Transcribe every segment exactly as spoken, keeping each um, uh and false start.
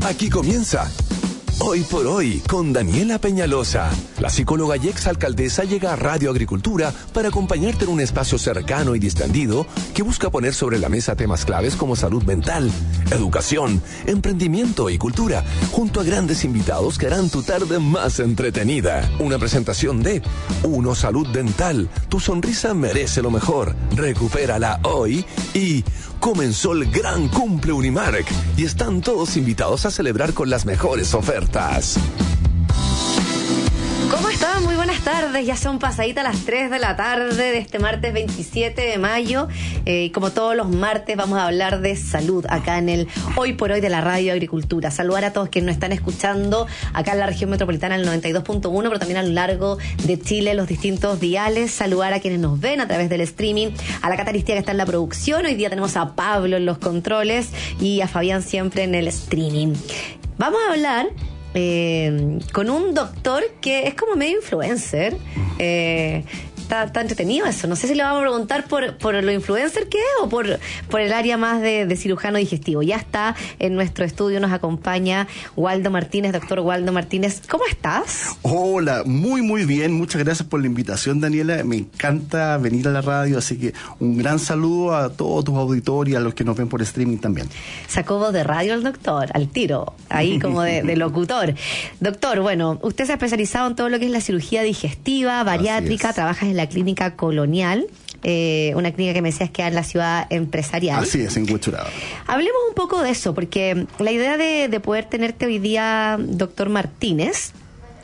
Aquí comienza Hoy por Hoy con Daniela Peñalosa. La psicóloga y exalcaldesa llega a Radio Agricultura para acompañarte en un espacio cercano y distendido que busca poner sobre la mesa temas claves como salud mental, educación, emprendimiento y cultura, junto a grandes invitados que harán tu tarde más entretenida. Una presentación de Uno Salud Dental. Tu sonrisa merece lo mejor. Recupérala hoy. Y comenzó el gran cumple Unimark y están todos invitados a celebrar con las mejores ofertas. ¿Cómo están? Muy buenas tardes. Ya son pasaditas las tres de la tarde de este martes veintisiete de mayo. Eh, y como todos los martes vamos a hablar de salud acá en el Hoy por Hoy de la Radio Agricultura. Saludar a todos quienes nos están escuchando acá en la región metropolitana el noventa y dos punto uno, pero también a lo largo de Chile, los distintos diales. Saludar a quienes nos ven a través del streaming, a la Cataristía que está en la producción. Hoy día tenemos a Pablo en los controles y a Fabián siempre en el streaming. Vamos a hablar Eh, con un doctor que es como medio influencer. Eh, está, está entretenido eso. No sé si le vamos a preguntar por, por lo influencer que es o por, por el área más de, de cirujano digestivo. Ya está en nuestro estudio, nos acompaña Waldo Martínez, doctor Waldo Martínez. ¿Cómo estás? Hola, muy muy bien. Muchas gracias por la invitación, Daniela. Me encanta venir a la radio, así que un gran saludo a todos tus auditores y a los que nos ven por streaming también. Sacó voz de radio el doctor, al tiro, ahí como de, de locutor. Doctor, bueno, usted se ha especializado en todo lo que es la cirugía digestiva, bariátrica, trabajas en la clínica Colonial, eh, una clínica que me decías que es en la ciudad empresarial. Así es, en Huechuraba. Hablemos un poco de eso, porque la idea de, de poder tenerte hoy día, doctor Martínez,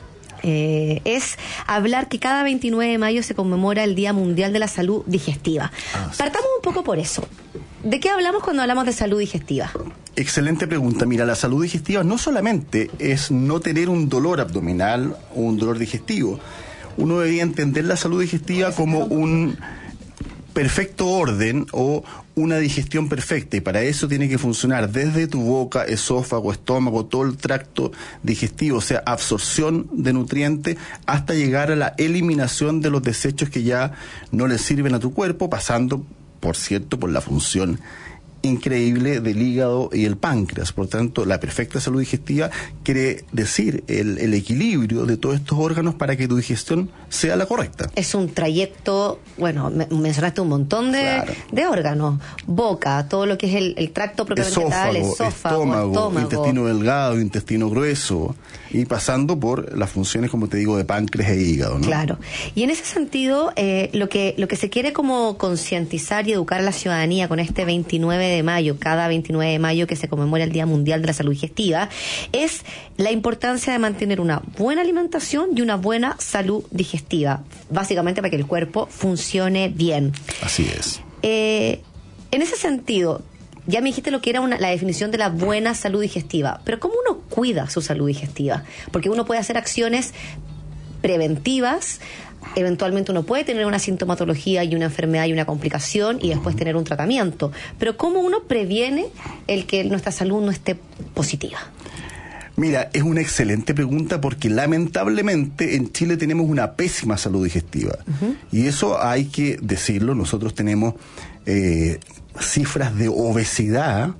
Eh, es hablar que cada veintinueve de mayo se conmemora el Día Mundial de la Salud Digestiva. Ah, sí. Partamos un poco por eso. ¿De qué hablamos cuando hablamos de salud digestiva? Excelente pregunta. Mira, la salud digestiva no solamente es no tener un dolor abdominal o un dolor digestivo. Uno debería entender la salud digestiva como un perfecto orden o una digestión perfecta, y para eso tiene que funcionar desde tu boca, esófago, estómago, todo el tracto digestivo, o sea, absorción de nutrientes hasta llegar a la eliminación de los desechos que ya no le sirven a tu cuerpo, pasando, por cierto, por la función increíble del hígado y el páncreas. Por tanto, la perfecta salud digestiva quiere decir el, el equilibrio de todos estos órganos para que tu digestión sea la correcta. Es un trayecto, bueno, me, mencionaste un montón de, claro. de órganos, boca, todo lo que es el, el tracto propiamente tal, esófago, estómago, estómago, intestino delgado, intestino grueso, y pasando por las funciones, como te digo, de páncreas e hígado, ¿no? Claro. Y en ese sentido, eh, lo que lo que se quiere como concientizar y educar a la ciudadanía con este veintinueve de mayo, cada veintinueve de mayo que se conmemora el Día Mundial de la Salud Digestiva, es la importancia de mantener una buena alimentación y una buena salud digestiva, básicamente para que el cuerpo funcione bien. Así es. Eh, en ese sentido, ya me dijiste lo que era una, la definición de la buena salud digestiva, pero ¿cómo uno cuida su salud digestiva? Porque uno puede hacer acciones preventivas. Eventualmente uno puede tener una sintomatología y una enfermedad y una complicación y después tener un tratamiento. Pero ¿cómo uno previene el que nuestra salud no esté positiva? Mira, es una excelente pregunta porque lamentablemente en Chile tenemos una pésima salud digestiva. Uh-huh. Y eso hay que decirlo. Nosotros tenemos eh, cifras de obesidad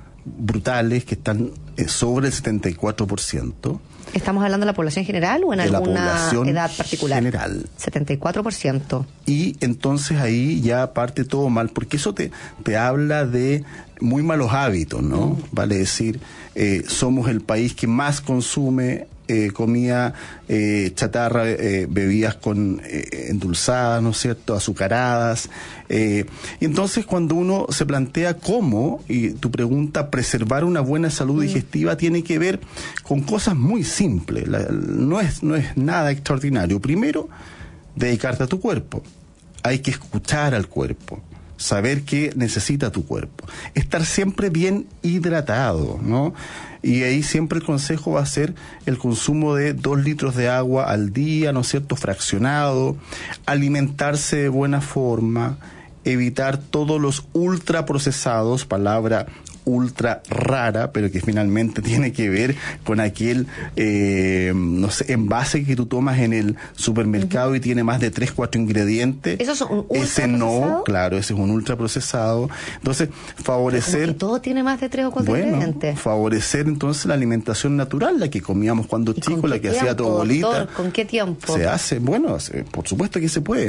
brutales que están eh, sobre el setenta y cuatro por ciento. ¿Estamos hablando de la población general o en de alguna edad particular? General. setenta y cuatro por ciento. Y entonces ahí ya parte todo mal, porque eso te, te habla de muy malos hábitos, ¿no? Mm. Vale decir, eh, somos el país que más consume eh, comida eh, chatarra, eh, bebidas con eh, endulzadas, ¿no es cierto?, azucaradas. Eh, y entonces cuando uno se plantea cómo, y tu pregunta, preservar una buena salud digestiva, mm. tiene que ver con cosas muy simples. La, no es, no es nada extraordinario. Primero, dedicarte a tu cuerpo. Hay que escuchar al cuerpo, saber qué necesita tu cuerpo, estar siempre bien hidratado, ¿no? Y ahí siempre el consejo va a ser el consumo de dos litros de agua al día, ¿no es cierto?, fraccionado, alimentarse de buena forma, evitar todos los ultraprocesados, palabra ultra rara, pero que finalmente tiene que ver con aquel, eh, no sé, envase que tú tomas en el supermercado uh-huh. y tiene más de tres, cuatro ingredientes. ¿Eso es un ultra Ese procesado? no, claro, ese es un ultra procesado. Entonces, favorecer... Que todo tiene más de tres o cuatro bueno, ingredientes. Favorecer entonces la alimentación natural, la que comíamos cuando chicos, la que tiempo, hacía tu abuelita. Doctor, ¿con qué tiempo? Se hace, bueno, se, por supuesto que se puede.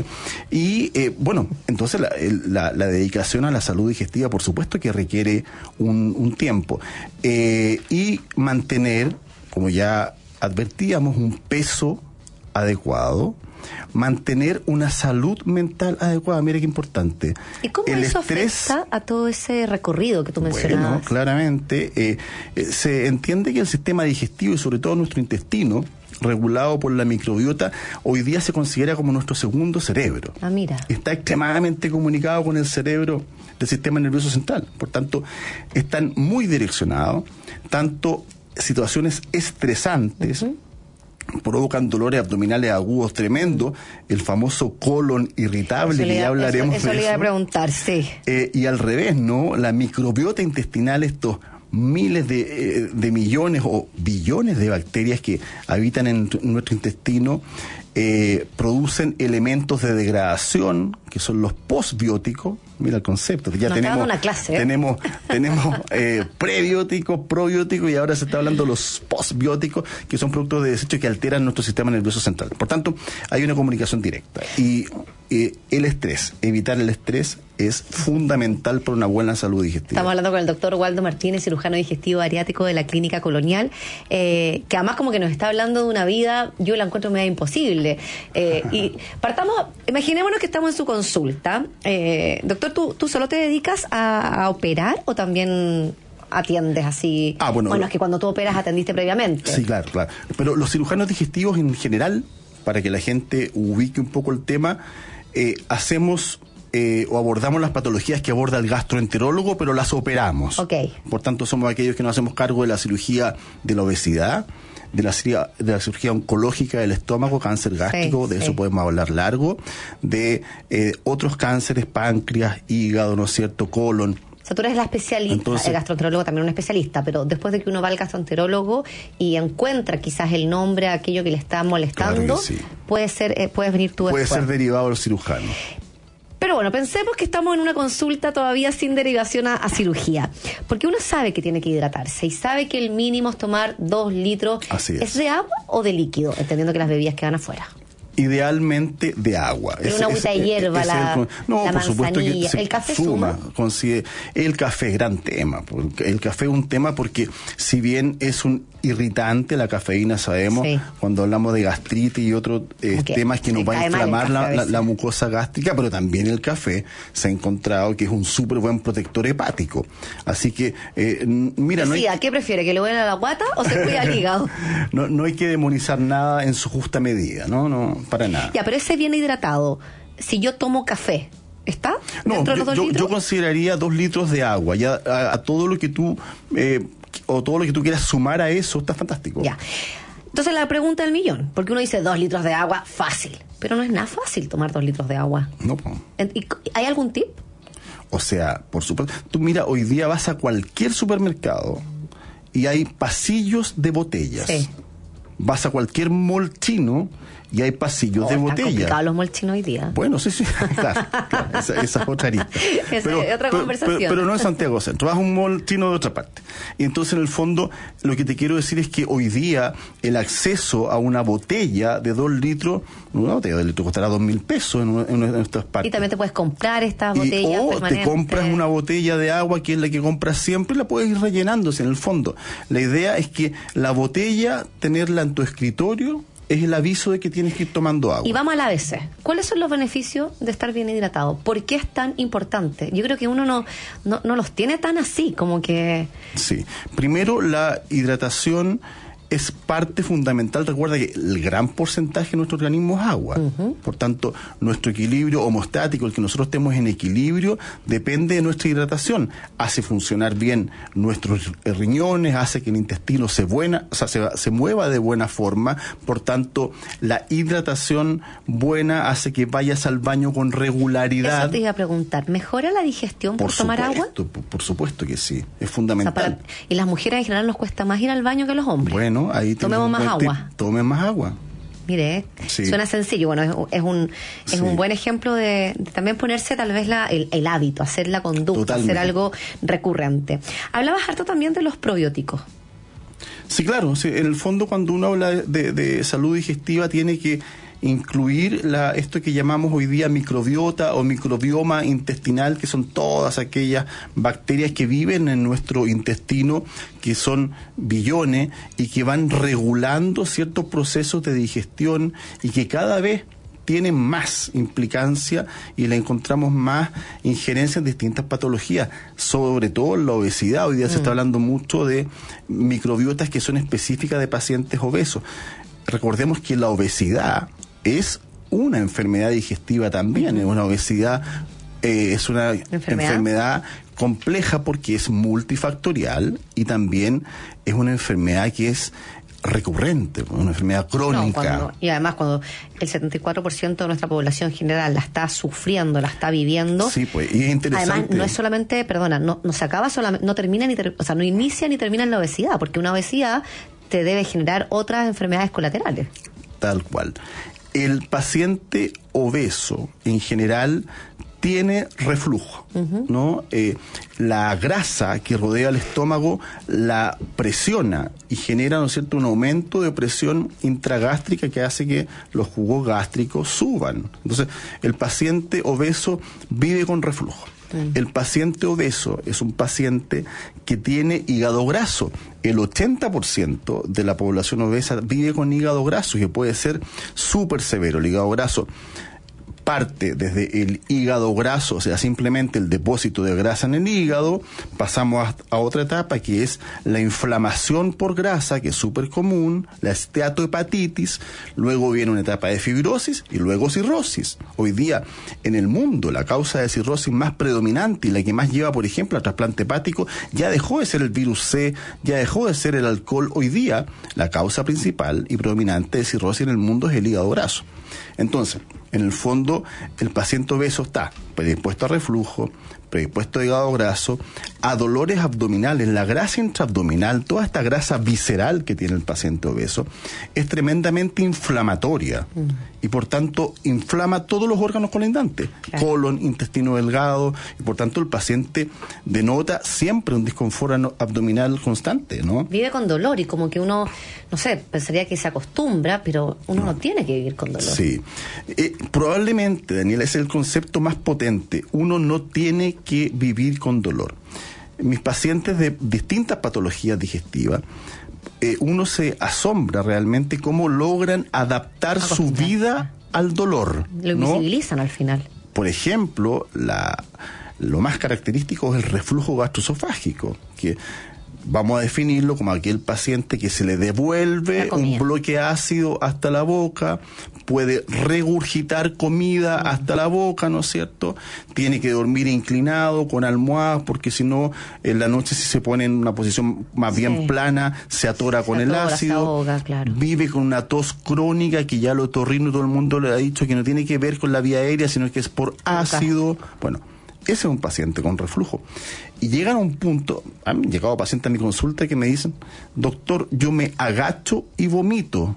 Y eh, bueno, entonces la, la, la dedicación a la salud digestiva, por supuesto que requiere un, un tiempo. Eh, y mantener, como ya advertíamos, un peso adecuado, mantener una salud mental adecuada. Mira qué importante. ¿Y cómo el eso estrés, afecta a todo ese recorrido que tú mencionabas? Bueno, claramente, eh, eh, se entiende que el sistema digestivo y sobre todo nuestro intestino, regulado por la microbiota, hoy día se considera como nuestro segundo cerebro. Ah, mira. Está extremadamente comunicado con el cerebro del sistema nervioso central. Por tanto, están muy direccionados, tanto situaciones estresantes, uh-huh. provocan dolores abdominales agudos tremendos, el famoso colon irritable, que ya hablaremos eso, eso de le iba eso. a preguntar, sí. Eh, y al revés, ¿no? La microbiota intestinal, estos miles de, eh, de millones o billones de bacterias que habitan en tu, nuestro intestino, eh, producen elementos de degradación, que son los postbióticos. Mira el concepto, ya Nos tenemos una clase, ¿eh? tenemos tenemos eh, prebióticos, probióticos y ahora se está hablando de los postbióticos, que son productos de desecho que alteran nuestro sistema nervioso central. Por tanto, hay una comunicación directa. Y eh, el estrés, evitar el estrés es fundamental para una buena salud digestiva. Estamos hablando con el doctor Waldo Martínez, cirujano digestivo bariátrico de la Clínica Colonial, eh, que además como que nos está hablando de una vida, yo la encuentro media imposible. Eh, y partamos, imaginémonos que estamos en su consulta. Eh, doctor, ¿tú, ¿tú solo te dedicas a, a operar o también atiendes así? Ah, bueno, bueno, es que cuando tú operas atendiste previamente. Sí, claro, claro. Pero los cirujanos digestivos en general, para que la gente ubique un poco el tema, eh, hacemos... Eh, o abordamos las patologías que aborda el gastroenterólogo, pero las operamos. Okay. Por tanto, somos aquellos que nos hacemos cargo de la cirugía de la obesidad, de la, de la cirugía oncológica del estómago, cáncer gástrico, sí, de sí. eso podemos hablar largo, de eh, otros cánceres, páncreas, hígado, ¿no es cierto?, colon. O sea, tú eres la especialista, Entonces, el gastroenterólogo también un especialista, pero después de que uno va al gastroenterólogo y encuentra quizás el nombre a aquello que le está molestando, claro que sí. puede ser, eh, puedes venir tú Puede después. ser derivado del cirujano. Pero bueno, pensemos que estamos en una consulta todavía sin derivación a, a cirugía, porque uno sabe que tiene que hidratarse y sabe que el mínimo es tomar dos litros. Así es. ¿Es de agua o de líquido? Entendiendo que las bebidas quedan afuera. Idealmente de agua. Pero una agüita de hierba, es, la, el, no, la por supuesto que se el café suma. suma. El café es gran tema. El café es un tema porque si bien es un irritante, la cafeína sabemos, sí. cuando hablamos de gastritis y otros eh, okay. temas que nos va a inflamar la, la, la mucosa gástrica, pero también el café se ha encontrado que es un súper buen protector hepático. Así que, eh, mira... Sí, no hay... ¿a qué prefiere? ¿Que le huela la guata o se cuida el hígado? no, no hay que demonizar nada en su justa medida, ¿no? No, para nada. Ya, pero ese bien hidratado, si yo tomo café, ¿está? No, dentro de los yo, dos yo, yo consideraría dos litros de agua. Ya a, a todo lo que tú... Eh, o todo lo que tú quieras sumar a eso, está fantástico. Ya. Entonces la pregunta del millón, porque uno dice dos litros de agua, fácil, pero no es nada fácil tomar dos litros de agua. No, pues. ¿Hay algún tip? O sea, por supuesto, tú mira, hoy día vas a cualquier supermercado y hay pasillos de botellas. Sí. Vas a cualquier mall chino y hay pasillos oh, de botella. Están complicados los mall chinos hoy día. Bueno, sí, sí, claro, claro esa, esa es otra arista. Esa pero, es otra pero, conversación. Pero, pero no en Santiago Centro, vas a un mall chino de otra parte. Y entonces, en el fondo, lo que te quiero decir es que hoy día el acceso a una botella de dos litros, una botella de dos litros costará dos mil pesos en, una, en, una, en nuestras partes. Y también te puedes comprar estas botellas y, o permanentes. te compras una botella de agua, que es la que compras siempre, y la puedes ir rellenándose en el fondo. La idea es que la botella, tenerla en tu escritorio, es el aviso de que tienes que ir tomando agua. Y vamos al A B C. ¿Cuáles son los beneficios de estar bien hidratado? ¿Por qué es tan importante? Yo creo que uno no, no, no los tiene tan así, como que... Sí. Primero, la hidratación es parte fundamental. Recuerda que el gran porcentaje de nuestro organismo es agua. Uh-huh. Por tanto, nuestro equilibrio homostático, el que nosotros estemos en equilibrio, depende de nuestra hidratación. Hace funcionar bien nuestros riñones, hace que el intestino se, buena, o sea, se, se mueva de buena forma. Por tanto, la hidratación buena hace que vayas al baño con regularidad. Eso te iba a preguntar. ¿Mejora la digestión por, por tomar supuesto, agua? Por, por supuesto que sí. Es fundamental. O sea, para, y las mujeres en general nos cuesta más ir al baño que los hombres. Bueno, ahí tomemos más agua. Tomen más agua. Mire, sí. Suena sencillo. Bueno, es, es un es sí. un buen ejemplo de, de también ponerse tal vez la, el, el hábito, hacer la conducta, Totalmente. hacer algo recurrente. Hablabas harto también de los probióticos. Sí, claro. Sí, en el fondo, cuando uno habla de, de salud digestiva, tiene que incluir la, esto que llamamos hoy día microbiota o microbioma intestinal, que son todas aquellas bacterias que viven en nuestro intestino, que son billones y que van regulando ciertos procesos de digestión y que cada vez tienen más implicancia y le encontramos más injerencia en distintas patologías, sobre todo en la obesidad. Hoy día mm. se está hablando mucho de microbiotas que son específicas de pacientes obesos. Recordemos que la obesidad es una enfermedad digestiva también, es una obesidad, eh, es una ¿Enfermedad? enfermedad compleja porque es multifactorial y también es una enfermedad que es recurrente, una enfermedad crónica. No, cuando, y además cuando el setenta y cuatro por ciento de nuestra población general la está sufriendo, la está viviendo. Sí, pues, y es interesante. Además, no es solamente, perdona, no, no se acaba solamente, no termina ni, ter, o sea, no inicia ni termina en la obesidad, porque una obesidad te debe generar otras enfermedades colaterales. Tal cual. El paciente obeso, en general, tiene reflujo, uh-huh. ¿no? Eh, la grasa que rodea el estómago la presiona y genera, ¿no es cierto?, un aumento de presión intragástrica que hace que los jugos gástricos suban. Entonces, el paciente obeso vive con reflujo. El paciente obeso es un paciente que tiene hígado graso. El ochenta por ciento de la población obesa vive con hígado graso y que puede ser súper severo. El hígado graso parte desde el hígado graso, o sea, simplemente el depósito de grasa en el hígado, pasamos a, a otra etapa que es la inflamación por grasa, que es súper común, la esteatohepatitis, luego viene una etapa de fibrosis y luego cirrosis. Hoy día, en el mundo, la causa de cirrosis más predominante y la que más lleva, por ejemplo, al trasplante hepático, ya dejó de ser el virus C, ya dejó de ser el alcohol. Hoy día, la causa principal y predominante de cirrosis en el mundo es el hígado graso. Entonces, en el fondo, el paciente obeso está predispuesto a reflujo, predispuesto a hígado graso, a dolores abdominales. La grasa intraabdominal, toda esta grasa visceral que tiene el paciente obeso, es tremendamente inflamatoria mm. y por tanto inflama todos los órganos colindantes, claro. colon, intestino delgado, y por tanto el paciente denota siempre un disconfort abdominal constante, ¿no? Vive con dolor y como que uno, no sé, pensaría que se acostumbra, pero uno no, no tiene que vivir con dolor. Sí. Eh, probablemente, Daniela, ese es el concepto más potente. Uno no tiene que vivir con dolor. Mis pacientes de distintas patologías digestivas, eh, uno se asombra realmente cómo logran adaptar su vida al dolor. Lo invisibilizan, ¿no? Al final. Por ejemplo, la, lo más característico es el reflujo gastroesofágico, que vamos a definirlo como aquel paciente que se le devuelve un bloque ácido hasta la boca, puede regurgitar comida uh-huh. hasta la boca, ¿no es cierto? Tiene que dormir inclinado, con almohadas, porque si no, en la noche si se pone en una posición más sí. bien plana, se atora se con atora, el ácido, ahoga, claro. Vive con una tos crónica que ya el otorrino todo el mundo le ha dicho que no tiene que ver con la vía aérea, sino que es por ácido. Okay. Bueno, ese es un paciente con reflujo. Y llegan a un punto, han llegado pacientes a mi consulta que me dicen, doctor, yo me agacho y vomito.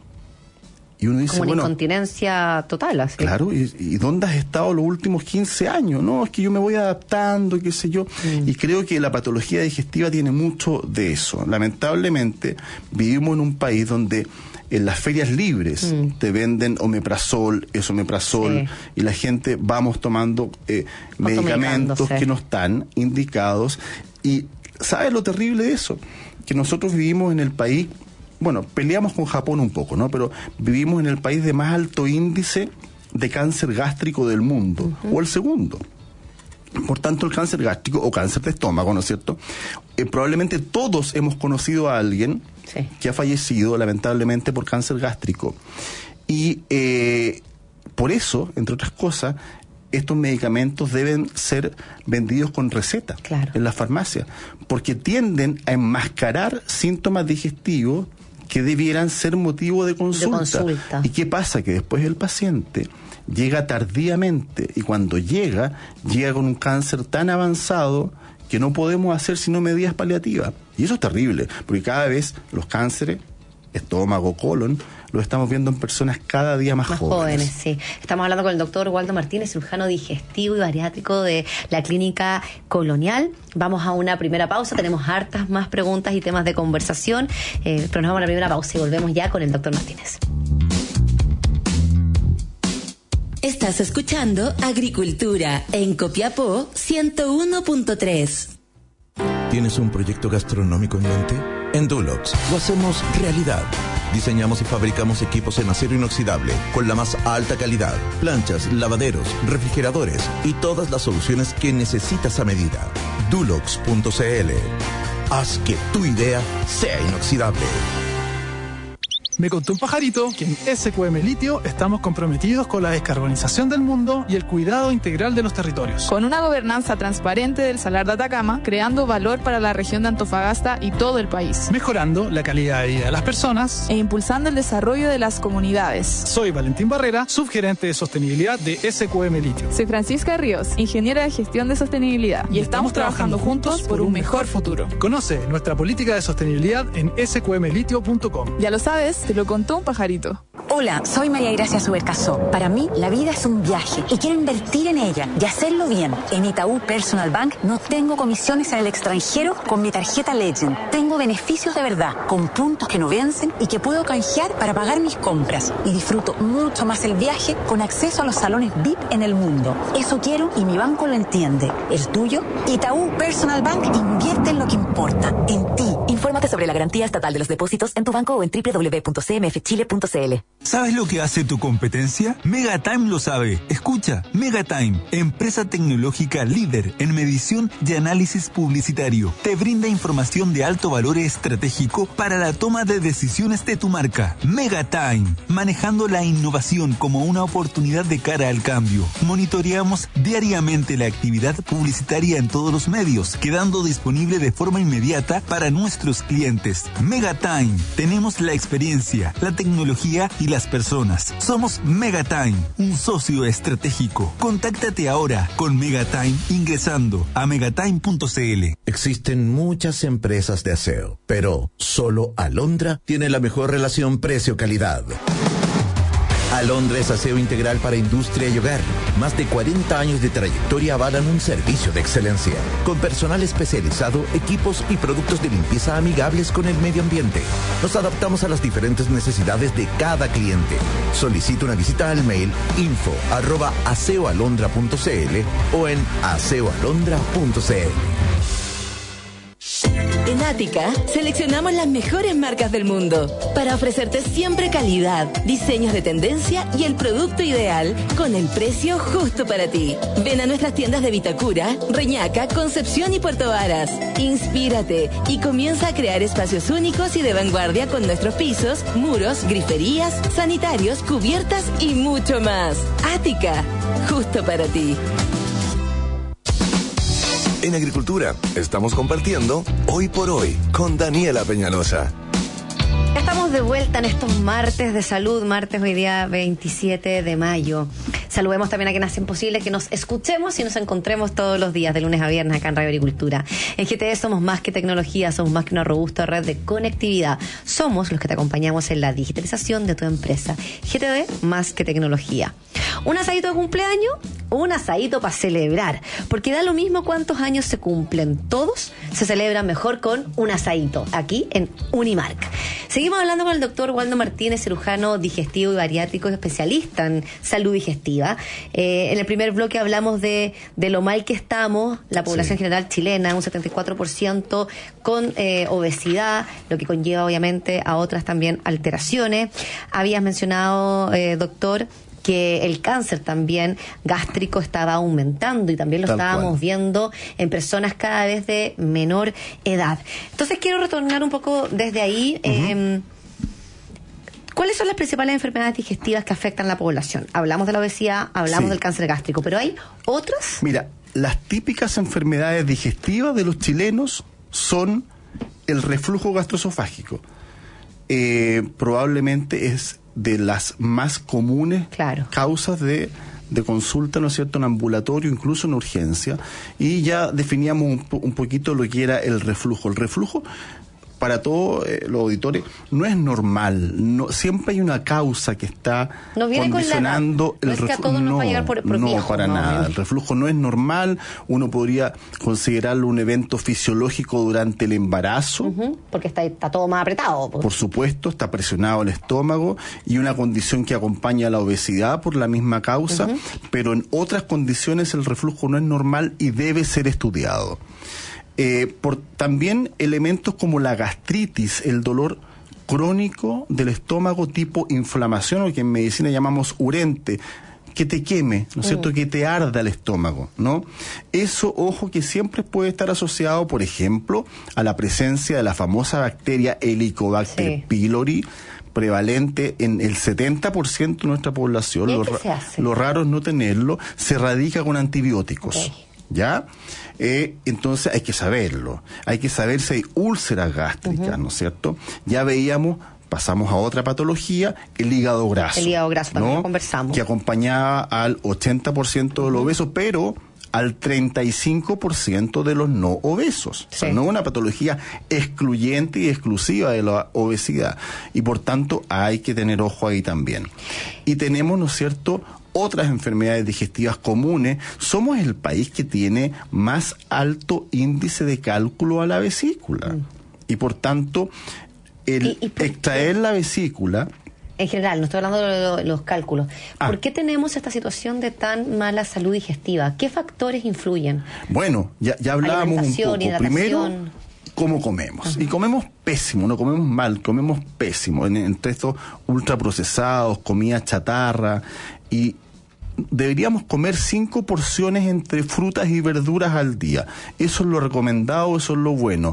Y uno dice, como una bueno, incontinencia total, así. Claro, ¿y, y dónde has estado los últimos quince años? No, es que yo me voy adaptando, qué sé yo. Mm. Y creo que la patología digestiva tiene mucho de eso. Lamentablemente, vivimos en un país donde en las ferias libres mm. te venden omeprazol, esomeprazol, sí. y la gente vamos tomando eh, medicamentos que no están indicados. Y ¿sabes lo terrible de eso? Que nosotros vivimos en el país, bueno, peleamos con Japón un poco, ¿no? Pero vivimos en el país de más alto índice de cáncer gástrico del mundo, uh-huh. o el segundo. Por tanto, el cáncer gástrico o cáncer de estómago, ¿no es cierto? Eh, probablemente todos hemos conocido a alguien sí. que ha fallecido lamentablemente por cáncer gástrico. Y eh, por eso, entre otras cosas, estos medicamentos deben ser vendidos con receta claro. en las farmacias, porque tienden a enmascarar síntomas digestivos que debieran ser motivo de consulta. de consulta. ¿Y qué pasa? Que después el paciente llega tardíamente y cuando llega, llega con un cáncer tan avanzado que no podemos hacer sino medidas paliativas. Y eso es terrible, porque cada vez los cánceres, estómago, colon, lo estamos viendo en personas cada día más, más jóvenes. jóvenes. Sí, estamos hablando con el doctor Waldo Martínez, cirujano digestivo y bariátrico de la Clínica Colonial. Vamos a una primera pausa, tenemos hartas más preguntas y temas de conversación, eh, pero nos vamos a la primera pausa y volvemos ya con el doctor Martínez. Estás escuchando Agricultura en Copiapó ciento uno punto tres. ¿Tienes un proyecto gastronómico en mente? En Dulux lo hacemos realidad. Diseñamos y fabricamos equipos en acero inoxidable con la más alta calidad, planchas, lavaderos, refrigeradores y todas las soluciones que necesitas a medida. Dulux punto c l. Haz que tu idea sea inoxidable. Me contó un pajarito que en S Q M Litio estamos comprometidos con la descarbonización del mundo y el cuidado integral de los territorios. Con una gobernanza transparente del Salar de Atacama, creando valor para la región de Antofagasta y todo el país. Mejorando la calidad de vida de las personas e impulsando el desarrollo de las comunidades. Soy Valentín Barrera, subgerente de sostenibilidad de S Q M Litio. Soy Francisca Ríos, ingeniera de gestión de sostenibilidad. Y, y estamos, estamos trabajando, trabajando juntos por un mejor futuro. Conoce nuestra política de sostenibilidad en s q m litio punto com. Ya lo sabes, te lo contó un pajarito. Hola, soy María Gracia Subercasó. Para mí, la vida es un viaje y quiero invertir en ella y hacerlo bien. En Itaú Personal Bank no tengo comisiones en el extranjero con mi tarjeta Legend. Tengo beneficios de verdad, con puntos que no vencen y que puedo canjear para pagar mis compras. Y disfruto mucho más el viaje con acceso a los salones V I P en el mundo. Eso quiero y mi banco lo entiende. ¿El tuyo? Itaú Personal Bank invierte en lo que importa, en ti. Infórmate sobre la garantía estatal de los depósitos en tu banco o en doble u doble u doble u punto c m f chile punto c l. ¿Sabes lo que hace tu competencia? Megatime lo sabe. Escucha, Megatime, empresa tecnológica líder en medición y análisis publicitario, te brinda información de alto valor estratégico para la toma de decisiones de tu marca. Megatime, manejando la innovación como una oportunidad de cara al cambio. Monitoreamos diariamente la actividad publicitaria en todos los medios, quedando disponible de forma inmediata para nuestros clientes. Megatime, tenemos la experiencia, la tecnología y las personas. Somos Megatime, un socio estratégico. Contáctate ahora con Megatime ingresando a megatime punto c l. Existen muchas empresas de aseo, pero solo Alondra tiene la mejor relación precio-calidad. Alondra es aseo integral para industria y hogar. Más de cuarenta años de trayectoria avalan un servicio de excelencia. Con personal especializado, equipos y productos de limpieza amigables con el medio ambiente. Nos adaptamos a las diferentes necesidades de cada cliente. Solicita una visita al mail info arroba aseoalondra punto c l o en aseoalondra punto c l. En Ática, seleccionamos las mejores marcas del mundo para ofrecerte siempre calidad, diseños de tendencia y el producto ideal con el precio justo para ti. Ven a nuestras tiendas de Vitacura, Reñaca, Concepción y Puerto Varas. Inspírate y comienza a crear espacios únicos y de vanguardia con nuestros pisos, muros, griferías, sanitarios, cubiertas y mucho más. Ática, justo para ti. En Agricultura estamos compartiendo Hoy por Hoy con Daniela Peñalosa. Estamos de vuelta en estos martes de salud, martes hoy día veintisiete de mayo. Saludemos también a quienes hacen posible que nos escuchemos y nos encontremos todos los días, de lunes a viernes, acá en Radio Agricultura. En G T D somos más que tecnología, somos más que una robusta red de conectividad. Somos los que te acompañamos en la digitalización de tu empresa. G T D, más que tecnología. ¿Un asadito de cumpleaños? Un asadito para celebrar. Porque da lo mismo cuántos años se cumplen. Todos se celebran mejor con un asadito, aquí en Unimark. Seguimos hablando con el doctor Waldo Martínez, cirujano digestivo y bariátrico, especialista en salud digestiva. Eh, en el primer bloque hablamos de, de lo mal que estamos, la población sí. general chilena, un setenta y cuatro por ciento con eh, obesidad, lo que conlleva obviamente a otras también alteraciones. Habías mencionado, eh, doctor, que el cáncer también gástrico estaba aumentando y también lo Tal estábamos cual. viendo en personas cada vez de menor edad. Entonces quiero retornar un poco desde ahí. Uh-huh. eh, ¿Cuáles son las principales enfermedades digestivas que afectan a la población? Hablamos de la obesidad, hablamos Sí. del cáncer gástrico, pero ¿hay otras? Mira, las típicas enfermedades digestivas de los chilenos son el reflujo gastroesofágico. Eh, probablemente es de las más comunes claro. causas de, de consulta, ¿no es cierto?, en ambulatorio, incluso en urgencia. Y ya definíamos un, un poquito lo que era el reflujo. El reflujo, para todos eh, los auditores, no es normal. No, siempre hay una causa que está no viene condicionando con la edad. No el es que a reflujo. todos nos No, va a llegar por, por no viejo, para no, nada. no. El reflujo no es normal. Uno podría considerarlo un evento fisiológico durante el embarazo. Uh-huh, porque está, está todo más apretado. Pues. Por supuesto, está presionado el estómago y una condición que acompaña a la obesidad por la misma causa, uh-huh. pero en otras condiciones el reflujo no es normal y debe ser estudiado. Eh, por también elementos como la gastritis, el dolor crónico del estómago tipo inflamación, o que en medicina llamamos urente, que te queme, ¿no es cierto?, mm. que te arda el estómago, ¿no? Eso, ojo, que siempre puede estar asociado, por ejemplo, a la presencia de la famosa bacteria Helicobacter sí. pylori, prevalente en el setenta por ciento de nuestra población. Lo, ra- lo raro es no tenerlo, se radica con antibióticos. Okay. ¿Ya? Eh, entonces hay que saberlo. Hay que saber si hay úlceras gástricas, uh-huh. ¿no es cierto? Ya veíamos, pasamos a otra patología, el hígado graso. El hígado graso, también ¿no? lo conversamos. Que acompañaba al ochenta por ciento de los uh-huh. obesos, pero al treinta y cinco por ciento de los no obesos. Sí. O sea, no es una patología excluyente y exclusiva de la obesidad. Y por tanto hay que tener ojo ahí también. Y tenemos, ¿no es cierto?, otras enfermedades digestivas comunes. Somos el país que tiene más alto índice de cálculo a la vesícula. Mm. Y por tanto, el ¿Y, y extraer la vesícula... En general, no estoy hablando de, lo, de los cálculos. Ah. ¿Por qué tenemos esta situación de tan mala salud digestiva? ¿Qué factores influyen? Bueno, ya, ya hablábamos un poco. Primero, cómo comemos. Uh-huh. Y comemos pésimo, no comemos mal, comemos pésimo. En, entre estos ultraprocesados, comida chatarra... Y deberíamos comer cinco porciones entre frutas y verduras al día. Eso es lo recomendado, eso es lo bueno.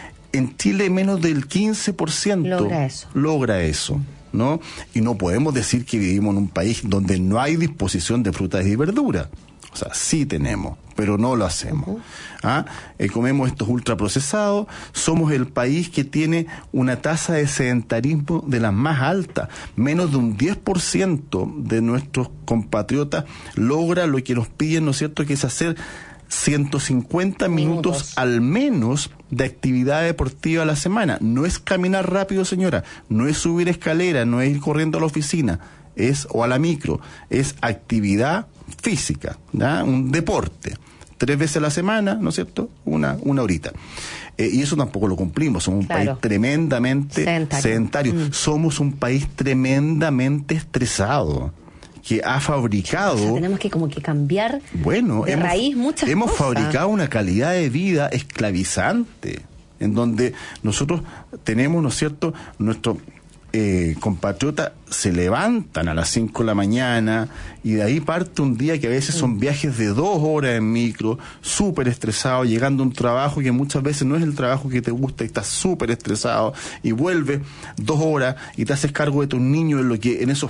En Chile menos del quince por ciento logra eso. Logra eso, ¿no? Y no podemos decir que vivimos en un país donde no hay disposición de frutas y verduras. O sea, sí tenemos, pero no lo hacemos. Uh-huh. ¿Ah? Eh, comemos estos ultraprocesados, somos el país que tiene una tasa de sedentarismo de las más altas. Menos de un diez por ciento de nuestros compatriotas logra lo que nos piden, ¿no es cierto?, que es hacer ciento cincuenta minutos, minutos al menos de actividad deportiva a la semana. No es caminar rápido, señora, no es subir escaleras, no es ir corriendo a la oficina, es o a la micro, es actividad física, ¿ya? Un deporte, tres veces a la semana, ¿no es cierto?, una, una horita. Eh, y eso tampoco lo cumplimos, somos un claro. país tremendamente sedentario, sedentario. Mm. Somos un país tremendamente estresado, que ha fabricado... O sea, tenemos que como que cambiar bueno, de hemos, raíz muchas hemos cosas. Hemos fabricado una calidad de vida esclavizante, en donde nosotros tenemos, ¿no es cierto?, nuestro... Eh, compatriotas se levantan a las cinco de la mañana y de ahí parte un día que a veces son viajes de dos horas en micro, súper estresado, llegando a un trabajo que muchas veces no es el trabajo que te gusta y estás súper estresado, y vuelves dos horas y te haces cargo de tus niños en lo que en esos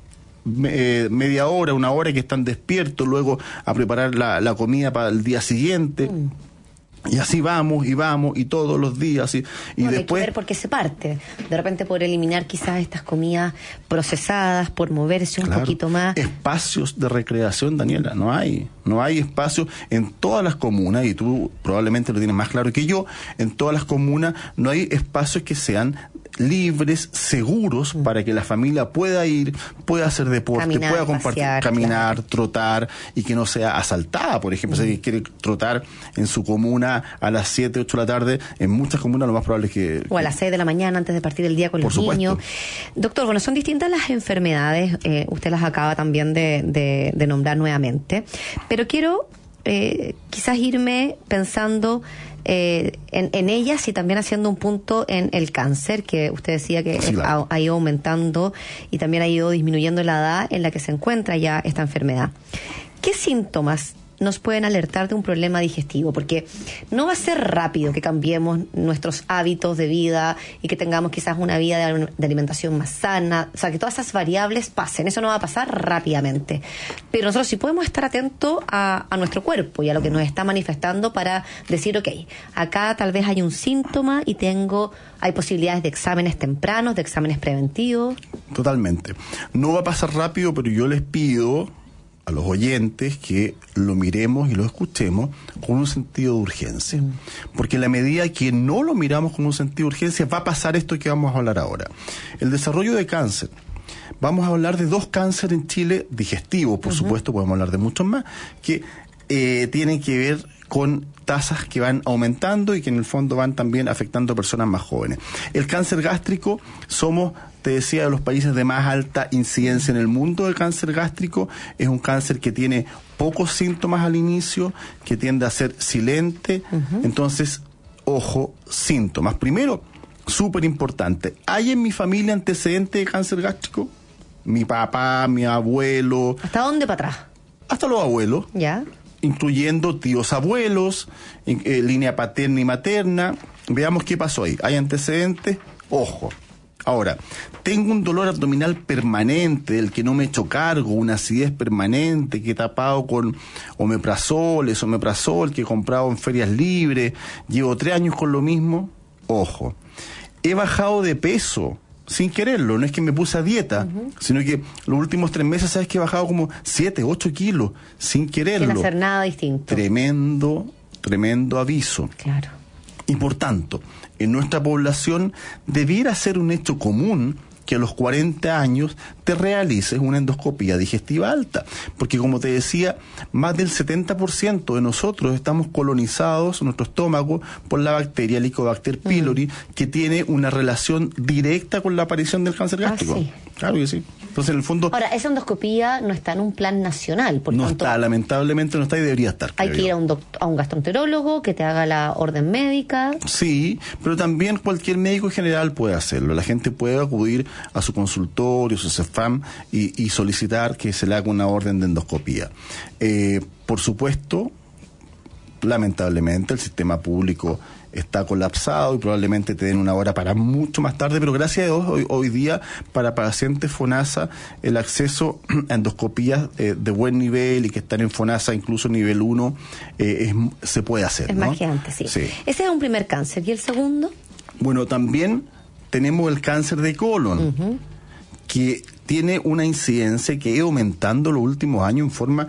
eh, media hora, una hora que están despiertos, luego a preparar la, la comida para el día siguiente. Mm. Y así vamos, y vamos, y todos los días, y, y bueno, después... Hay que ver por qué se parte. De repente por eliminar quizás estas comidas procesadas, por moverse un claro. poquito más. Espacios de recreación, Daniela, no hay. No hay espacio en todas las comunas, y tú probablemente lo tienes más claro que yo, en todas las comunas no hay espacios que sean libres, seguros, mm. para que la familia pueda ir, pueda hacer deporte, caminar, pueda compartir, pasear, caminar, claro. trotar, y que no sea asaltada, por ejemplo, mm. si quiere trotar en su comuna a las siete, ocho de la tarde, en muchas comunas lo más probable es que... O a las seis de la mañana antes de partir el día con por los supuesto. niños. Doctor, bueno, son distintas las enfermedades, eh, usted las acaba también de, de, de nombrar nuevamente, pero quiero... Eh, quizás irme pensando eh, en, en ellas y también haciendo un punto en el cáncer, que usted decía que Sí, claro. ha, ha ido aumentando y también ha ido disminuyendo la edad en la que se encuentra ya esta enfermedad. ¿Qué síntomas nos pueden alertar de un problema digestivo? Porque no va a ser rápido que cambiemos nuestros hábitos de vida y que tengamos quizás una vida de, de alimentación más sana, o sea, que todas esas variables pasen, eso no va a pasar rápidamente. Pero nosotros sí podemos estar atentos a, a nuestro cuerpo y a lo que nos está manifestando para decir, ok, acá tal vez hay un síntoma y tengo, hay posibilidades de exámenes tempranos, de exámenes preventivos. Totalmente. No va a pasar rápido, pero yo les pido a los oyentes que lo miremos y lo escuchemos con un sentido de urgencia. Mm. Porque en la medida que no lo miramos con un sentido de urgencia, va a pasar esto que vamos a hablar ahora. El desarrollo de cáncer. Vamos a hablar de dos cánceres en Chile digestivos, por uh-huh. supuesto, podemos hablar de muchos más, que eh, tienen que ver con tasas que van aumentando y que en el fondo van también afectando a personas más jóvenes. El cáncer gástrico, somos, te decía, de los países de más alta incidencia en el mundo del cáncer gástrico. Es un cáncer que tiene pocos síntomas al inicio, que tiende a ser silente. Uh-huh. Entonces, ojo, síntomas. Primero, súper importante, ¿hay en mi familia antecedentes de cáncer gástrico? Mi papá, mi abuelo. ¿Hasta dónde para atrás? Hasta los abuelos. Ya. Incluyendo tíos abuelos, en, eh, línea paterna y materna. Veamos qué pasó ahí. ¿Hay antecedentes? Ojo. Ahora, tengo un dolor abdominal permanente del que no me he hecho cargo, una acidez permanente que he tapado con omeprazol, esomeprazol que he comprado en ferias libres, llevo tres años con lo mismo. Ojo. He bajado de peso sin quererlo, no es que me puse a dieta, uh-huh. sino que los últimos tres meses, sabes que he bajado como siete, ocho kilos, sin quererlo. Sin hacer nada distinto. Tremendo, tremendo aviso. Claro. Y por tanto, en nuestra población debiera ser un hecho común que a los cuarenta años te realices una endoscopía digestiva alta. Porque como te decía, más del setenta por ciento de nosotros estamos colonizados, nuestro estómago, por la bacteria Helicobacter pylori, mm. que tiene una relación directa con la aparición del cáncer gástrico. Ah, sí. Claro que sí. Entonces, en el fondo... Ahora, esa endoscopía no está en un plan nacional. Por no tanto, está, lamentablemente no está y debería estar. Hay que yo. ir a un, doctor, a un gastroenterólogo que te haga la orden médica. Sí, pero también cualquier médico general puede hacerlo. La gente puede acudir a su consultorio, su CEFAM, y, y solicitar que se le haga una orden de endoscopía. Eh, por supuesto, lamentablemente el sistema público está colapsado y probablemente te den una hora para mucho más tarde, pero gracias a Dios hoy, hoy día para pacientes FONASA el acceso a endoscopías eh, de buen nivel y que están en FONASA incluso nivel uno eh, es, se puede hacer. Es ¿no? más que antes, sí. sí. Ese es un primer cáncer. ¿Y el segundo? Bueno, también tenemos el cáncer de colon, uh-huh. que tiene una incidencia que ha ido aumentando los últimos años en forma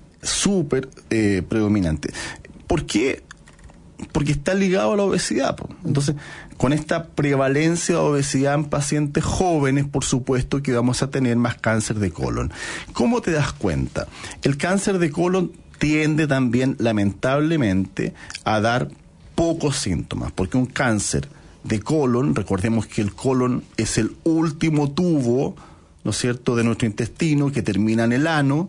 súper eh, predominante. ¿Por qué? Porque está ligado a la obesidad. Po. Entonces, con esta prevalencia de obesidad en pacientes jóvenes, por supuesto que vamos a tener más cáncer de colon. ¿Cómo te das cuenta? El cáncer de colon tiende también, lamentablemente, a dar pocos síntomas, porque un cáncer de colon, recordemos que el colon es el último tubo, ¿no es cierto?, de nuestro intestino que termina en el ano,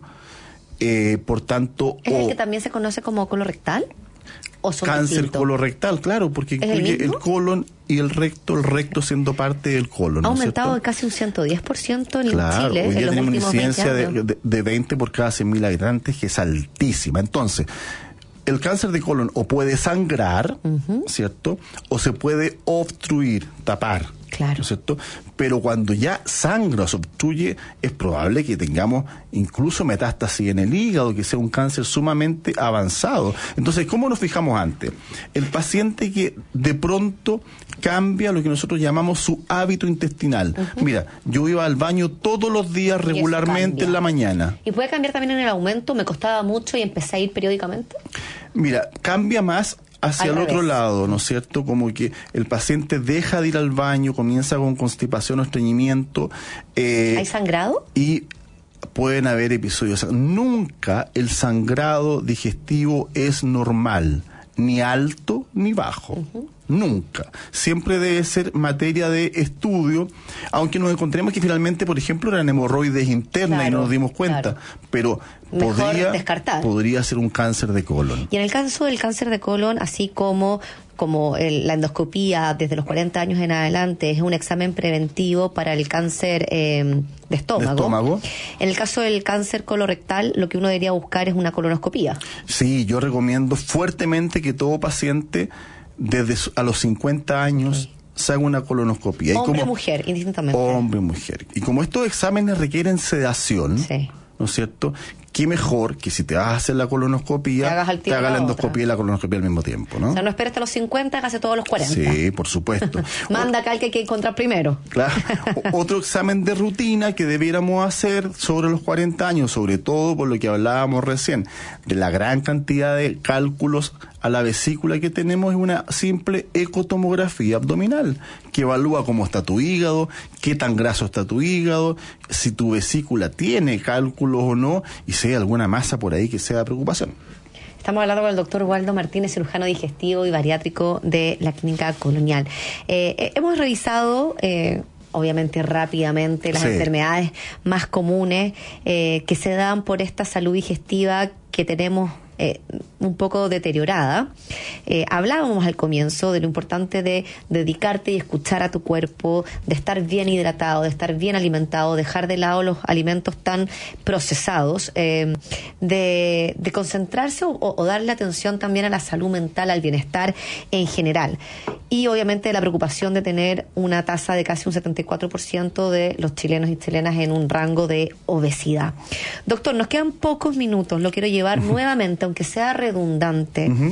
eh, por tanto... ¿Es o, el que también se conoce como colorectal? ¿O son cáncer distintos? colorectal, claro, porque incluye el, el colon y el recto, el recto siendo parte del colon. Ha ¿no aumentado cierto? de casi un ciento diez por ciento en claro, Chile hoy día en los tenemos una últimos incidencia veinte años. de, de, de veinte por cada cien mil habitantes, que es altísima. Entonces, el cáncer de colon o puede sangrar, uh-huh. ¿cierto? O se puede obstruir, tapar. Claro. ¿No es cierto? Pero cuando ya sangra o se obstruye, es probable que tengamos incluso metástasis en el hígado, que sea un cáncer sumamente avanzado. Entonces, ¿cómo nos fijamos antes? El paciente que de pronto cambia lo que nosotros llamamos su hábito intestinal. Uh-huh. Mira, yo iba al baño todos los días regularmente en la mañana. ¿Y puede cambiar también en el aumento? ¿Me costaba mucho y empecé a ir periódicamente? Mira, cambia más hacia el otro lado, ¿no es cierto? Como que el paciente deja de ir al baño, comienza con constipación o estreñimiento. Eh, ¿Hay sangrado? Y pueden haber episodios. Nunca el sangrado digestivo es normal. ni alto ni bajo. Uh-huh. Nunca. Siempre debe ser materia de estudio, aunque nos encontremos que finalmente, por ejemplo, eran hemorroides internas, claro, y no nos dimos cuenta. Claro. Pero podría, podría ser un cáncer de colon. Y en el caso del cáncer de colon, así como como el, la endoscopía desde los cuarenta años en adelante es un examen preventivo para el cáncer eh, de estómago. ¿De estómago? En el caso del cáncer colorectal, lo que uno debería buscar es una colonoscopía. Sí, yo recomiendo fuertemente que todo paciente desde a los cincuenta años sí. se haga una colonoscopía. Hombre y como, mujer, indistintamente. Hombre mujer. Y como estos exámenes requieren sedación, sí. ¿no es cierto?, qué mejor que si te vas a hacer la colonoscopía, te hagas, te hagas la endoscopía otra. y la colonoscopía al mismo tiempo, ¿no? O sea, no esperes hasta los cincuenta, hágase todos los cuarenta. Sí, por supuesto. Manda acá el que hay que encontrar primero. Claro. Otro examen de rutina que debiéramos hacer sobre los cuarenta años, sobre todo por lo que hablábamos recién, de la gran cantidad de cálculos a la vesícula que tenemos, es una simple ecotomografía abdominal que evalúa cómo está tu hígado, qué tan graso está tu hígado, si tu vesícula tiene cálculos o no, y si hay alguna masa por ahí que sea de preocupación. Estamos hablando con el doctor Waldo Martínez, cirujano digestivo y bariátrico de la Clínica Colonial. Eh, hemos revisado... Eh, obviamente rápidamente las sí. enfermedades más comunes eh, que se dan por esta salud digestiva que tenemos eh, un poco deteriorada. Eh, hablábamos al comienzo de lo importante de dedicarte y escuchar a tu cuerpo, de estar bien hidratado, de estar bien alimentado, dejar de lado los alimentos tan procesados, eh, de, de concentrarse o, o darle atención también a la salud mental, al bienestar en general. Y obviamente la preocupación de tener una tasa de casi un setenta y cuatro por ciento de los chilenos y chilenas en un rango de obesidad. Doctor, nos quedan pocos minutos, lo quiero llevar uh-huh. nuevamente, aunque sea redundante. Uh-huh.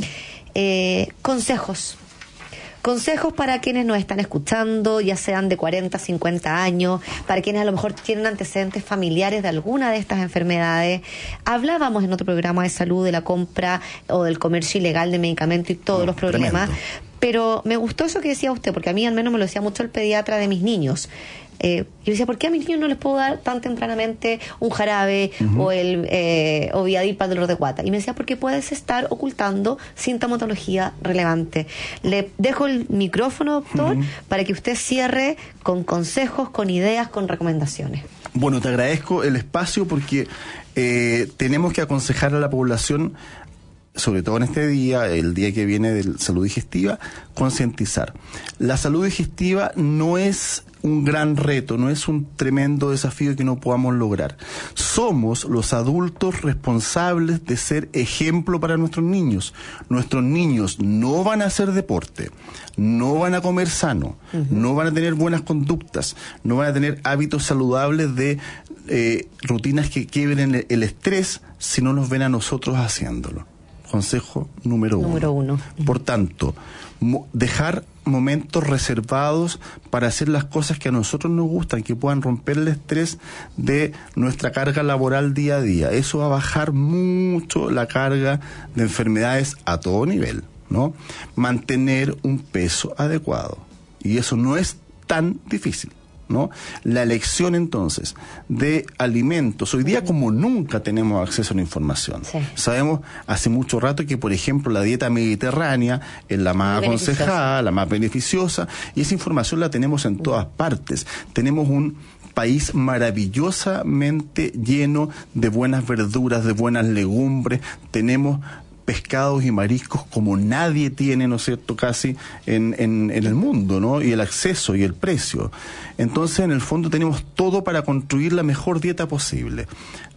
Eh, consejos. Consejos para quienes nos están escuchando, ya sean de cuarenta, cincuenta años, para quienes a lo mejor tienen antecedentes familiares de alguna de estas enfermedades. Hablábamos en otro programa de salud de la compra o del comercio ilegal de medicamentos y todos no, los problemas. Tremendo. Pero me gustó eso que decía usted, porque a mí al menos me lo decía mucho el pediatra de mis niños. Eh, yo decía, ¿por qué a mis niños no les puedo dar tan tempranamente un jarabe uh-huh. o el eh, Oviadil para el dolor de guata? Y me decía, porque puedes estar ocultando sintomatología relevante. Le dejo el micrófono, doctor, uh-huh. para que usted cierre con consejos, con ideas, con recomendaciones. Bueno, te agradezco el espacio porque eh, tenemos que aconsejar a la población, sobre todo en este día, el día que viene de salud digestiva, concientizar. La salud digestiva no es un gran reto, no es un tremendo desafío que no podamos lograr. Somos los adultos responsables de ser ejemplo para nuestros niños. Nuestros niños no van a hacer deporte, no van a comer sano, uh-huh. no van a tener buenas conductas, no van a tener hábitos saludables de eh, rutinas que quiebren el, el estrés si no nos ven a nosotros haciéndolo. Consejo número uno. Número uno. Por tanto, mo- dejar momentos reservados para hacer las cosas que a nosotros nos gustan, que puedan romper el estrés de nuestra carga laboral día a día. Eso va a bajar mucho la carga de enfermedades a todo nivel, ¿no? Mantener un peso adecuado. Y eso no es tan difícil, ¿no? La elección entonces de alimentos, hoy día como nunca tenemos acceso a la información. Sí. Sabemos hace mucho rato que, por ejemplo, la dieta mediterránea es la más Muy aconsejada, la más beneficiosa, y esa información la tenemos en todas partes. Tenemos un país maravillosamente lleno de buenas verduras, de buenas legumbres, tenemos pescados y mariscos como nadie tiene, ¿no es cierto?, casi en, en, en el mundo, ¿no? Y el acceso y el precio. Entonces, en el fondo, tenemos todo para construir la mejor dieta posible.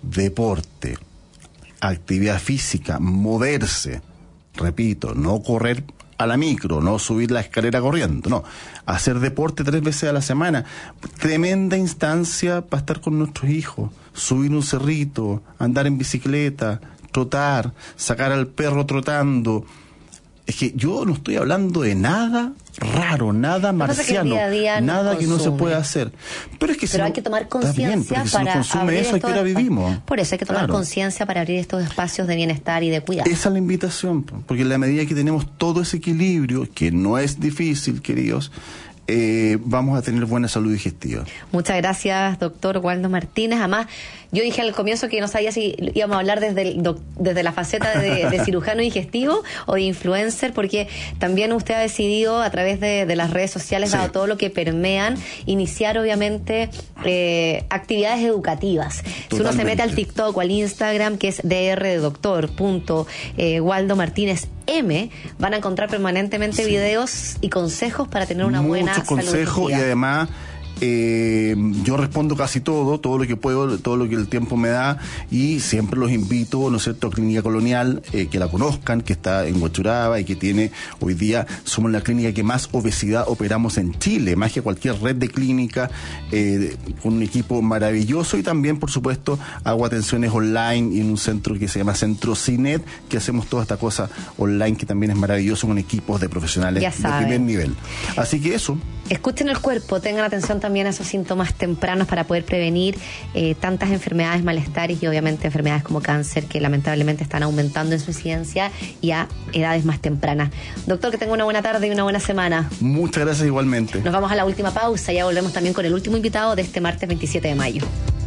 Deporte, actividad física, moverse, repito, no correr a la micro, no subir la escalera corriendo, no. Hacer deporte tres veces a la semana. Tremenda instancia para estar con nuestros hijos. Subir un cerrito, andar en bicicleta, trotar, sacar al perro trotando. Es que yo no estoy hablando de nada raro, nada marciano, que día día nada no que no se puede hacer. Pero es que pero si hay no, que tomar conciencia si para no consume eso, ¿a qué hora vivimos? Por eso hay que tomar claro. conciencia para abrir estos espacios de bienestar y de cuidado. Esa es la invitación, porque en la medida que tenemos todo ese equilibrio, que no es difícil, queridos, eh, vamos a tener buena salud digestiva. Muchas gracias, doctor Waldo Martínez. Además, yo dije al comienzo que no sabía si íbamos a hablar desde, el doc, desde la faceta de, de cirujano digestivo o de influencer, porque también usted ha decidido a través de, de las redes sociales, sí, dado todo lo que permean, iniciar obviamente eh, actividades educativas. Totalmente. Si uno se mete al TikTok o al Instagram, que es dr de doctor punto Waldo Martínez M, van a encontrar permanentemente, sí, videos y consejos para tener una buena salud. Muchos consejos, y además Eh, yo respondo casi todo, todo lo que puedo, todo lo que el tiempo me da, y siempre los invito, ¿no es cierto?, a Clínica Colonial, eh, que la conozcan, que está en Huachuraba y que tiene, hoy día somos la clínica que más obesidad operamos en Chile, más que cualquier red de clínica, eh, con un equipo maravilloso, y también, por supuesto, hago atenciones online y en un centro que se llama Centro CINET, que hacemos toda esta cosa online, que también es maravilloso, con equipos de profesionales de primer nivel. Así que eso. Escuchen el cuerpo, tengan atención también a esos síntomas tempranos para poder prevenir eh, tantas enfermedades, malestares y obviamente enfermedades como cáncer, que lamentablemente están aumentando en su incidencia y a edades más tempranas. Doctor, que tenga una buena tarde y una buena semana. Muchas gracias igualmente. Nos vamos a la última pausa, ya volvemos también con el último invitado de este martes veintisiete de mayo.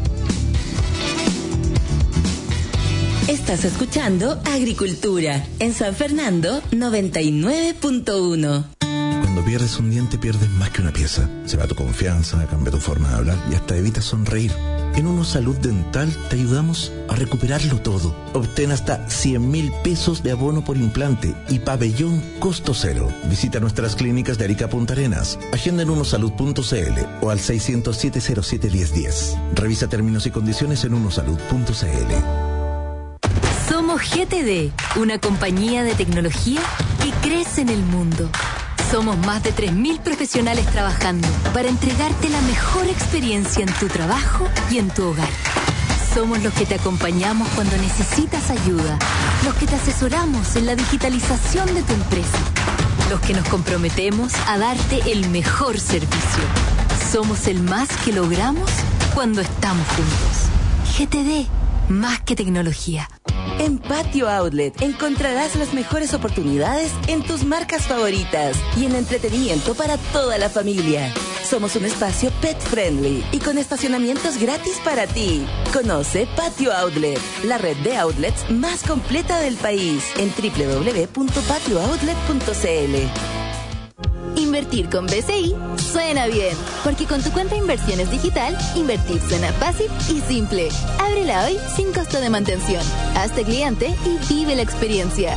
Estás escuchando Agricultura en San Fernando noventa y nueve punto uno. Cuando pierdes un diente, pierdes más que una pieza. Se va tu confianza, cambia tu forma de hablar y hasta evitas sonreír. En Uno Salud Dental te ayudamos a recuperarlo todo. Obtén hasta cien mil pesos de abono por implante y pabellón costo cero. Visita nuestras clínicas de Arica Punta Arenas. Agenda en unosalud punto cl o al seiscientos siete cero siete diez diez. Revisa términos y condiciones en unosalud punto cl. Somos G T D, una compañía de tecnología que crece en el mundo. Somos más de tres mil profesionales trabajando para entregarte la mejor experiencia en tu trabajo y en tu hogar. Somos los que te acompañamos cuando necesitas ayuda, los que te asesoramos en la digitalización de tu empresa, los que nos comprometemos a darte el mejor servicio. Somos el más que logramos cuando estamos juntos. G T D, más que tecnología. En Patio Outlet encontrarás las mejores oportunidades en tus marcas favoritas y en entretenimiento para toda la familia. Somos un espacio pet friendly y con estacionamientos gratis para ti. Conoce Patio Outlet, la red de outlets más completa del país, en doble u doble u doble u punto patio outlet punto cl. Invertir con B C I suena bien, porque con tu cuenta de inversiones digital, invertir suena fácil y simple. Ábrela hoy sin costo de mantención. Hazte cliente y vive la experiencia.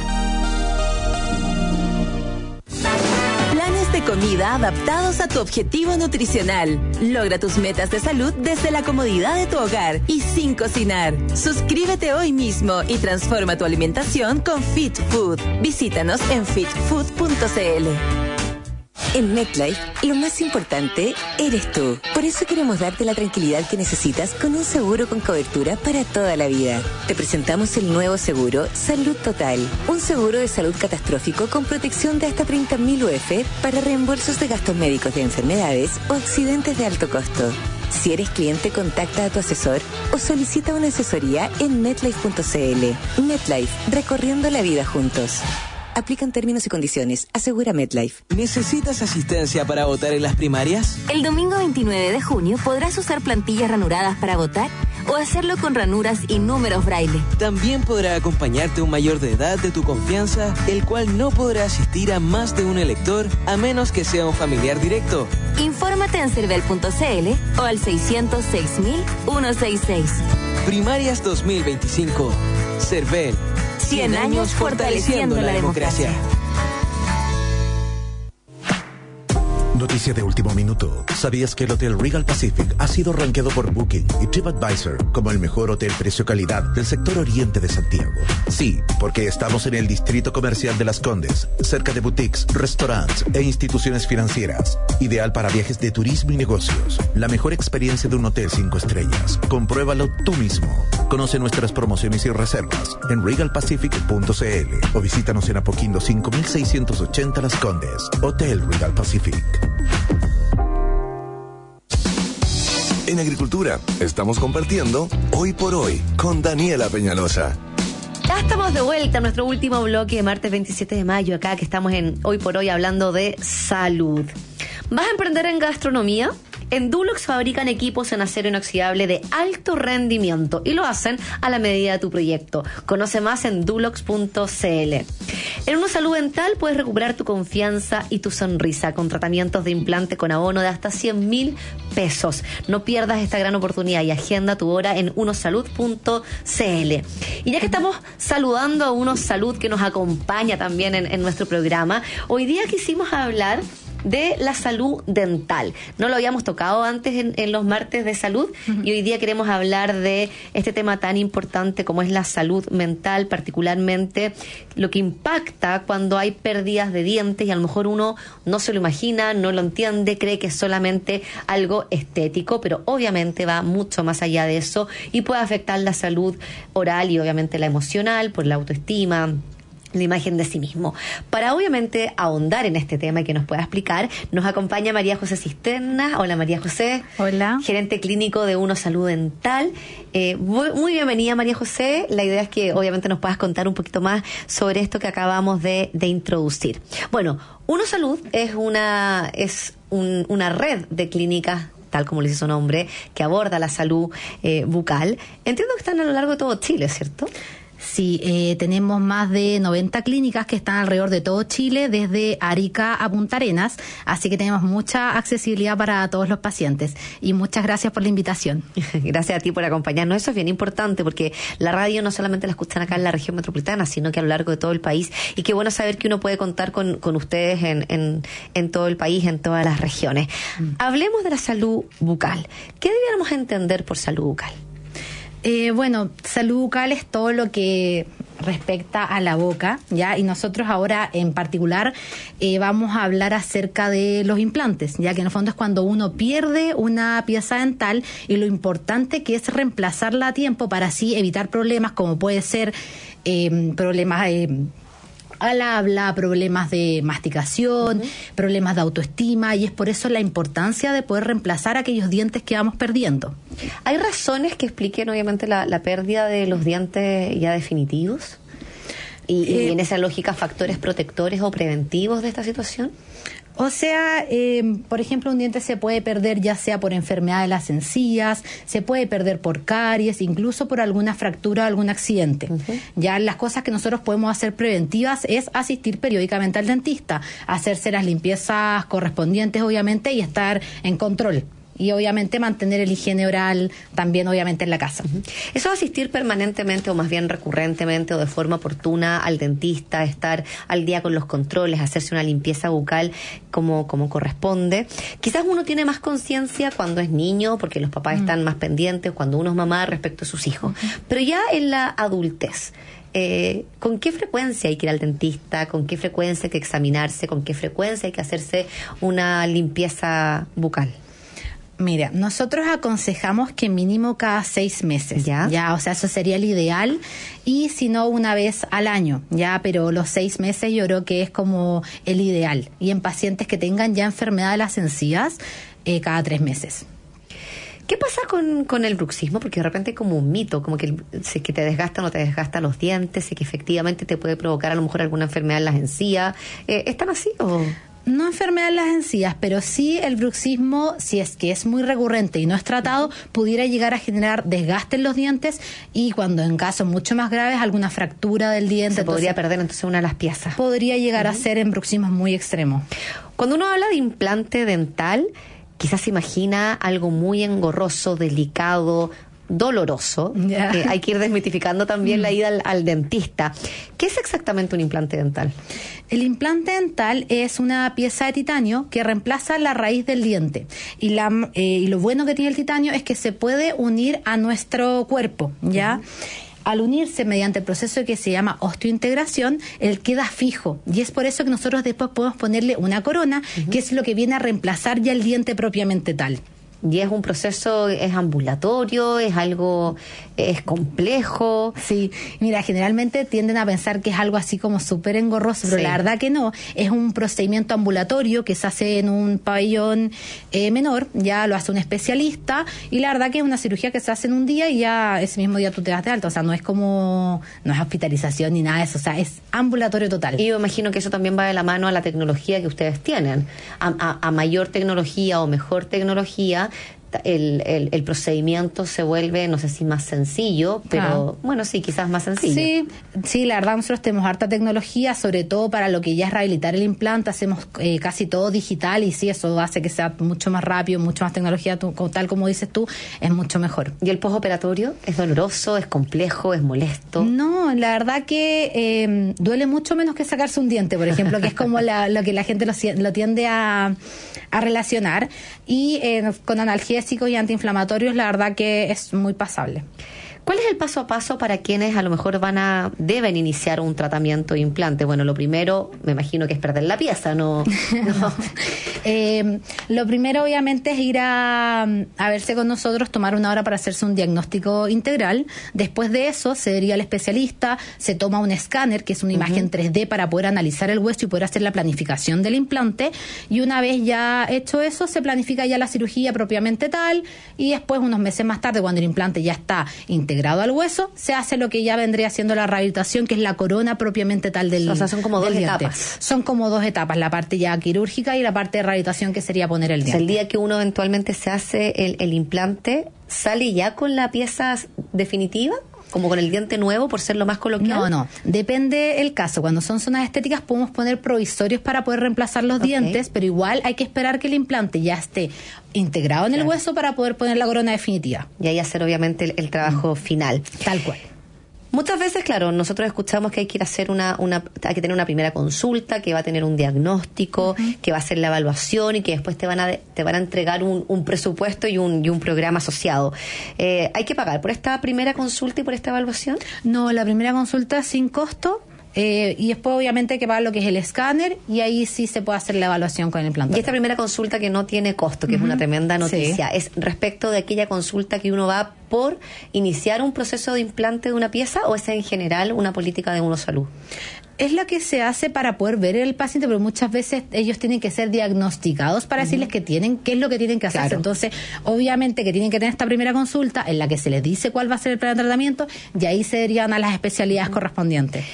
Planes de comida adaptados a tu objetivo nutricional. Logra tus metas de salud desde la comodidad de tu hogar y sin cocinar. Suscríbete hoy mismo y transforma tu alimentación con Fit Food. Visítanos en fit food punto cl. En MetLife, lo más importante eres tú. Por eso queremos darte la tranquilidad que necesitas con un seguro con cobertura para toda la vida. Te presentamos el nuevo seguro Salud Total. Un seguro de salud catastrófico con protección de hasta treinta mil U F para reembolsos de gastos médicos de enfermedades o accidentes de alto costo. Si eres cliente, contacta a tu asesor o solicita una asesoría en metlife punto cl. MetLife, recorriendo la vida juntos. Aplican términos y condiciones. Asegura MetLife. ¿Necesitas asistencia para votar en las primarias? El domingo veintinueve de junio podrás usar plantillas ranuradas para votar o hacerlo con ranuras y números braille. También podrá acompañarte un mayor de edad de tu confianza, el cual no podrá asistir a más de un elector a menos que sea un familiar directo. Infórmate en cervel punto cl o al seiscientos seis mil ciento sesenta y seis. Primarias dos mil veinticinco. Cervel. cien años fortaleciendo la democracia. Noticia de último minuto. ¿Sabías que el Hotel Regal Pacific ha sido rankeado por Booking y TripAdvisor como el mejor hotel precio-calidad del sector oriente de Santiago? Sí, porque estamos en el distrito comercial de Las Condes, cerca de boutiques, restaurantes e instituciones financieras. Ideal para viajes de turismo y negocios. La mejor experiencia de un hotel cinco estrellas. Compruébalo tú mismo. Conoce nuestras promociones y reservas en regal pacific punto cl o visítanos en Apoquindo cinco mil seiscientos ochenta Las Condes. Hotel Regal Pacific. En Agricultura estamos compartiendo Hoy por Hoy con Daniela Peñalosa. Ya estamos de vuelta a nuestro último bloque de martes veintisiete de mayo, acá que estamos en Hoy por Hoy hablando de salud. ¿Vas a emprender en gastronomía? En Dulux fabrican equipos en acero inoxidable de alto rendimiento y lo hacen a la medida de tu proyecto. Conoce más en dulux punto c l. En Uno Salud Dental puedes recuperar tu confianza y tu sonrisa con tratamientos de implante con abono de hasta cien mil pesos. No pierdas esta gran oportunidad y agenda tu hora en uno salud punto c l. Y ya que estamos saludando a Uno Salud, que nos acompaña también en, en nuestro programa, hoy día quisimos hablar de la salud dental. No lo habíamos tocado antes en, en los martes de salud, uh-huh. y hoy día queremos hablar de este tema tan importante como es la salud mental, particularmente lo que impacta cuando hay pérdidas de dientes y a lo mejor uno no se lo imagina, no lo entiende, cree que es solamente algo estético, pero obviamente va mucho más allá de eso y puede afectar la salud oral y obviamente la emocional por la autoestima, la imagen de sí mismo. Para obviamente ahondar en este tema y que nos pueda explicar, nos acompaña María José Cisterna. Hola María José. Hola. Gerente clínico de Uno Salud Dental. Eh, muy, muy bienvenida María José. La idea es que obviamente nos puedas contar un poquito más sobre esto que acabamos de, de introducir. Bueno, Uno Salud es una, es un, una red de clínicas, tal como le dice su nombre, que aborda la salud eh, bucal. Entiendo que están a lo largo de todo Chile, ¿cierto? Sí, eh, tenemos más de noventa clínicas que están alrededor de todo Chile, desde Arica a Punta Arenas, así que tenemos mucha accesibilidad para todos los pacientes. Y muchas gracias por la invitación. Gracias a ti por acompañarnos. Eso es bien importante porque la radio no solamente la escuchan acá en la región metropolitana, sino que a lo largo de todo el país. Y qué bueno saber que uno puede contar con, con ustedes en, en, en todo el país, en todas las regiones. Mm. Hablemos de la salud bucal. ¿Qué debiéramos entender por salud bucal? Eh, bueno, salud bucal es todo lo que respecta a la boca, ¿ya? Y nosotros ahora en particular eh, vamos a hablar acerca de los implantes, ya que en el fondo es cuando uno pierde una pieza dental y lo importante que es reemplazarla a tiempo para así evitar problemas como puede ser eh, problemas eh, al habla, problemas de masticación, uh-huh. problemas de autoestima, y es por eso la importancia de poder reemplazar aquellos dientes que vamos perdiendo. ¿Hay razones que expliquen obviamente la, la pérdida de los dientes ya definitivos? ¿Y, eh, y en esa lógica factores protectores o preventivos de esta situación? O sea, eh, por ejemplo, un diente se puede perder ya sea por enfermedad de las encías, se puede perder por caries, incluso por alguna fractura o algún accidente. Uh-huh. Ya las cosas que nosotros podemos hacer preventivas es asistir periódicamente al dentista, hacerse las limpiezas correspondientes, obviamente, y estar en control. Y obviamente mantener el higiene oral también obviamente en la casa. Uh-huh. Eso de asistir permanentemente o más bien recurrentemente o de forma oportuna al dentista, estar al día con los controles, hacerse una limpieza bucal como, como corresponde. Quizás uno tiene más conciencia cuando es niño porque los papás uh-huh. están más pendientes, cuando uno es mamá respecto a sus hijos. Uh-huh. Pero ya en la adultez, Eh, ¿con qué frecuencia hay que ir al dentista? ¿Con qué frecuencia hay que examinarse? ¿Con qué frecuencia hay que hacerse una limpieza bucal? Mira, nosotros aconsejamos que mínimo cada seis meses, ¿ya? Ya, o sea, eso sería el ideal, y si no, una vez al año, ya, pero los seis meses yo creo que es como el ideal. Y en pacientes que tengan ya enfermedad de las encías, eh, cada tres meses. ¿Qué pasa con, con el bruxismo? Porque de repente hay como un mito, como que, el, si que te desgastan o te desgastan los dientes, y que efectivamente te puede provocar a lo mejor alguna enfermedad en las encías. Eh, ¿Están así o...? No enfermedad en las encías, pero sí el bruxismo, si es que es muy recurrente y no es tratado, pudiera llegar a generar desgaste en los dientes y cuando en casos mucho más graves alguna fractura del diente. Se podría perder entonces una de las piezas. Podría llegar uh-huh. a ser en bruxismos muy extremos. Cuando uno habla de implante dental, quizás se imagina algo muy engorroso, delicado, doloroso. Yeah. Eh, hay que ir desmitificando también mm. la ida al, al dentista. ¿Qué es exactamente un implante dental? El implante dental es una pieza de titanio que reemplaza la raíz del diente. Y, la, eh, y lo bueno que tiene el titanio es que se puede unir a nuestro cuerpo, ¿ya? Uh-huh. Al unirse mediante el proceso que se llama osteointegración, él queda fijo. Y es por eso que nosotros después podemos ponerle una corona, uh-huh. que es lo que viene a reemplazar ya el diente propiamente tal. Y es un proceso, es ambulatorio, es algo, es complejo. Sí, mira, generalmente tienden a pensar que es algo así como súper engorroso, pero Sí. la verdad que no. Es un procedimiento ambulatorio que se hace en un pabellón eh, menor, ya lo hace un especialista, y la verdad que es una cirugía que se hace en un día y ya ese mismo día tú te das de alta. O sea, no es como, no es hospitalización ni nada de eso, o sea, es ambulatorio total. Y yo imagino que eso también va de la mano a la tecnología que ustedes tienen. A, a, a mayor tecnología o mejor tecnología, el, el, el procedimiento se vuelve, no sé si más sencillo, pero Ah. bueno, sí, quizás más sencillo. Sí, sí, la verdad nosotros tenemos harta tecnología, sobre todo para lo que ya es rehabilitar el implante, hacemos eh, casi todo digital y sí, eso hace que sea mucho más rápido, mucho más tecnología, tú, como- tal como dices tú, es mucho mejor. ¿Y el postoperatorio es doloroso, es complejo, es molesto? No, la verdad que eh, duele mucho menos que sacarse un diente, por ejemplo, que es como la, lo que la gente lo, sie- lo tiende a, a relacionar. Y eh, con analgésicos y antiinflamatorios, la verdad que es muy pasable. ¿Cuál es el paso a paso para quienes a lo mejor van a deben iniciar un tratamiento de implante? Bueno, lo primero, me imagino que es perder la pieza, ¿no? no. Eh, lo primero, obviamente, es ir a, a verse con nosotros, tomar una hora para hacerse un diagnóstico integral. Después de eso, se diría al especialista, se toma un escáner, que es una Ujú. imagen tres D para poder analizar el hueso y poder hacer la planificación del implante. Y una vez ya hecho eso, se planifica ya la cirugía propiamente tal. Y después, unos meses más tarde, cuando el implante ya está integrado al hueso, se hace lo que ya vendría siendo la rehabilitación, que es la corona propiamente tal del O sea, son como dos del diente. etapas. Son como dos etapas, la parte ya quirúrgica y la parte de rehabilitación, que sería poner el O sea, diente. el día que uno eventualmente se hace el, el implante, ¿sale ya con la pieza definitiva? ¿Como con el diente nuevo, por ser lo más coloquial? No, no. Depende el caso. Cuando son zonas estéticas podemos poner provisorios para poder reemplazar los Ok. dientes, pero igual hay que esperar que el implante ya esté integrado en el Claro. hueso para poder poner la corona definitiva. Y ahí hacer obviamente el, el trabajo final. Tal cual. Muchas veces, claro, nosotros escuchamos que hay que ir a hacer una, una, hay que tener una primera consulta, que va a tener un diagnóstico, uh-huh. que va a hacer la evaluación y que después te van a, te van a entregar un, un presupuesto y un, y un programa asociado. Eh, ¿Hay que pagar por esta primera consulta y por esta evaluación? No, la primera consulta es sin costo. Eh, y después obviamente hay que pagar lo que es el escáner y ahí sí se puede hacer la evaluación con el implante. Y esta primera consulta que no tiene costo, que uh-huh. es una tremenda noticia, sí. ¿Es respecto de aquella consulta que uno va por iniciar un proceso de implante de una pieza o es en general una política de Uno Salud? Es la que se hace para poder ver el paciente, pero muchas veces ellos tienen que ser diagnosticados para uh-huh. decirles que tienen, qué es lo que tienen que hacer. Claro. Entonces, obviamente que tienen que tener esta primera consulta en la que se les dice cuál va a ser el plan de tratamiento y ahí se derivan a las especialidades uh-huh. correspondientes.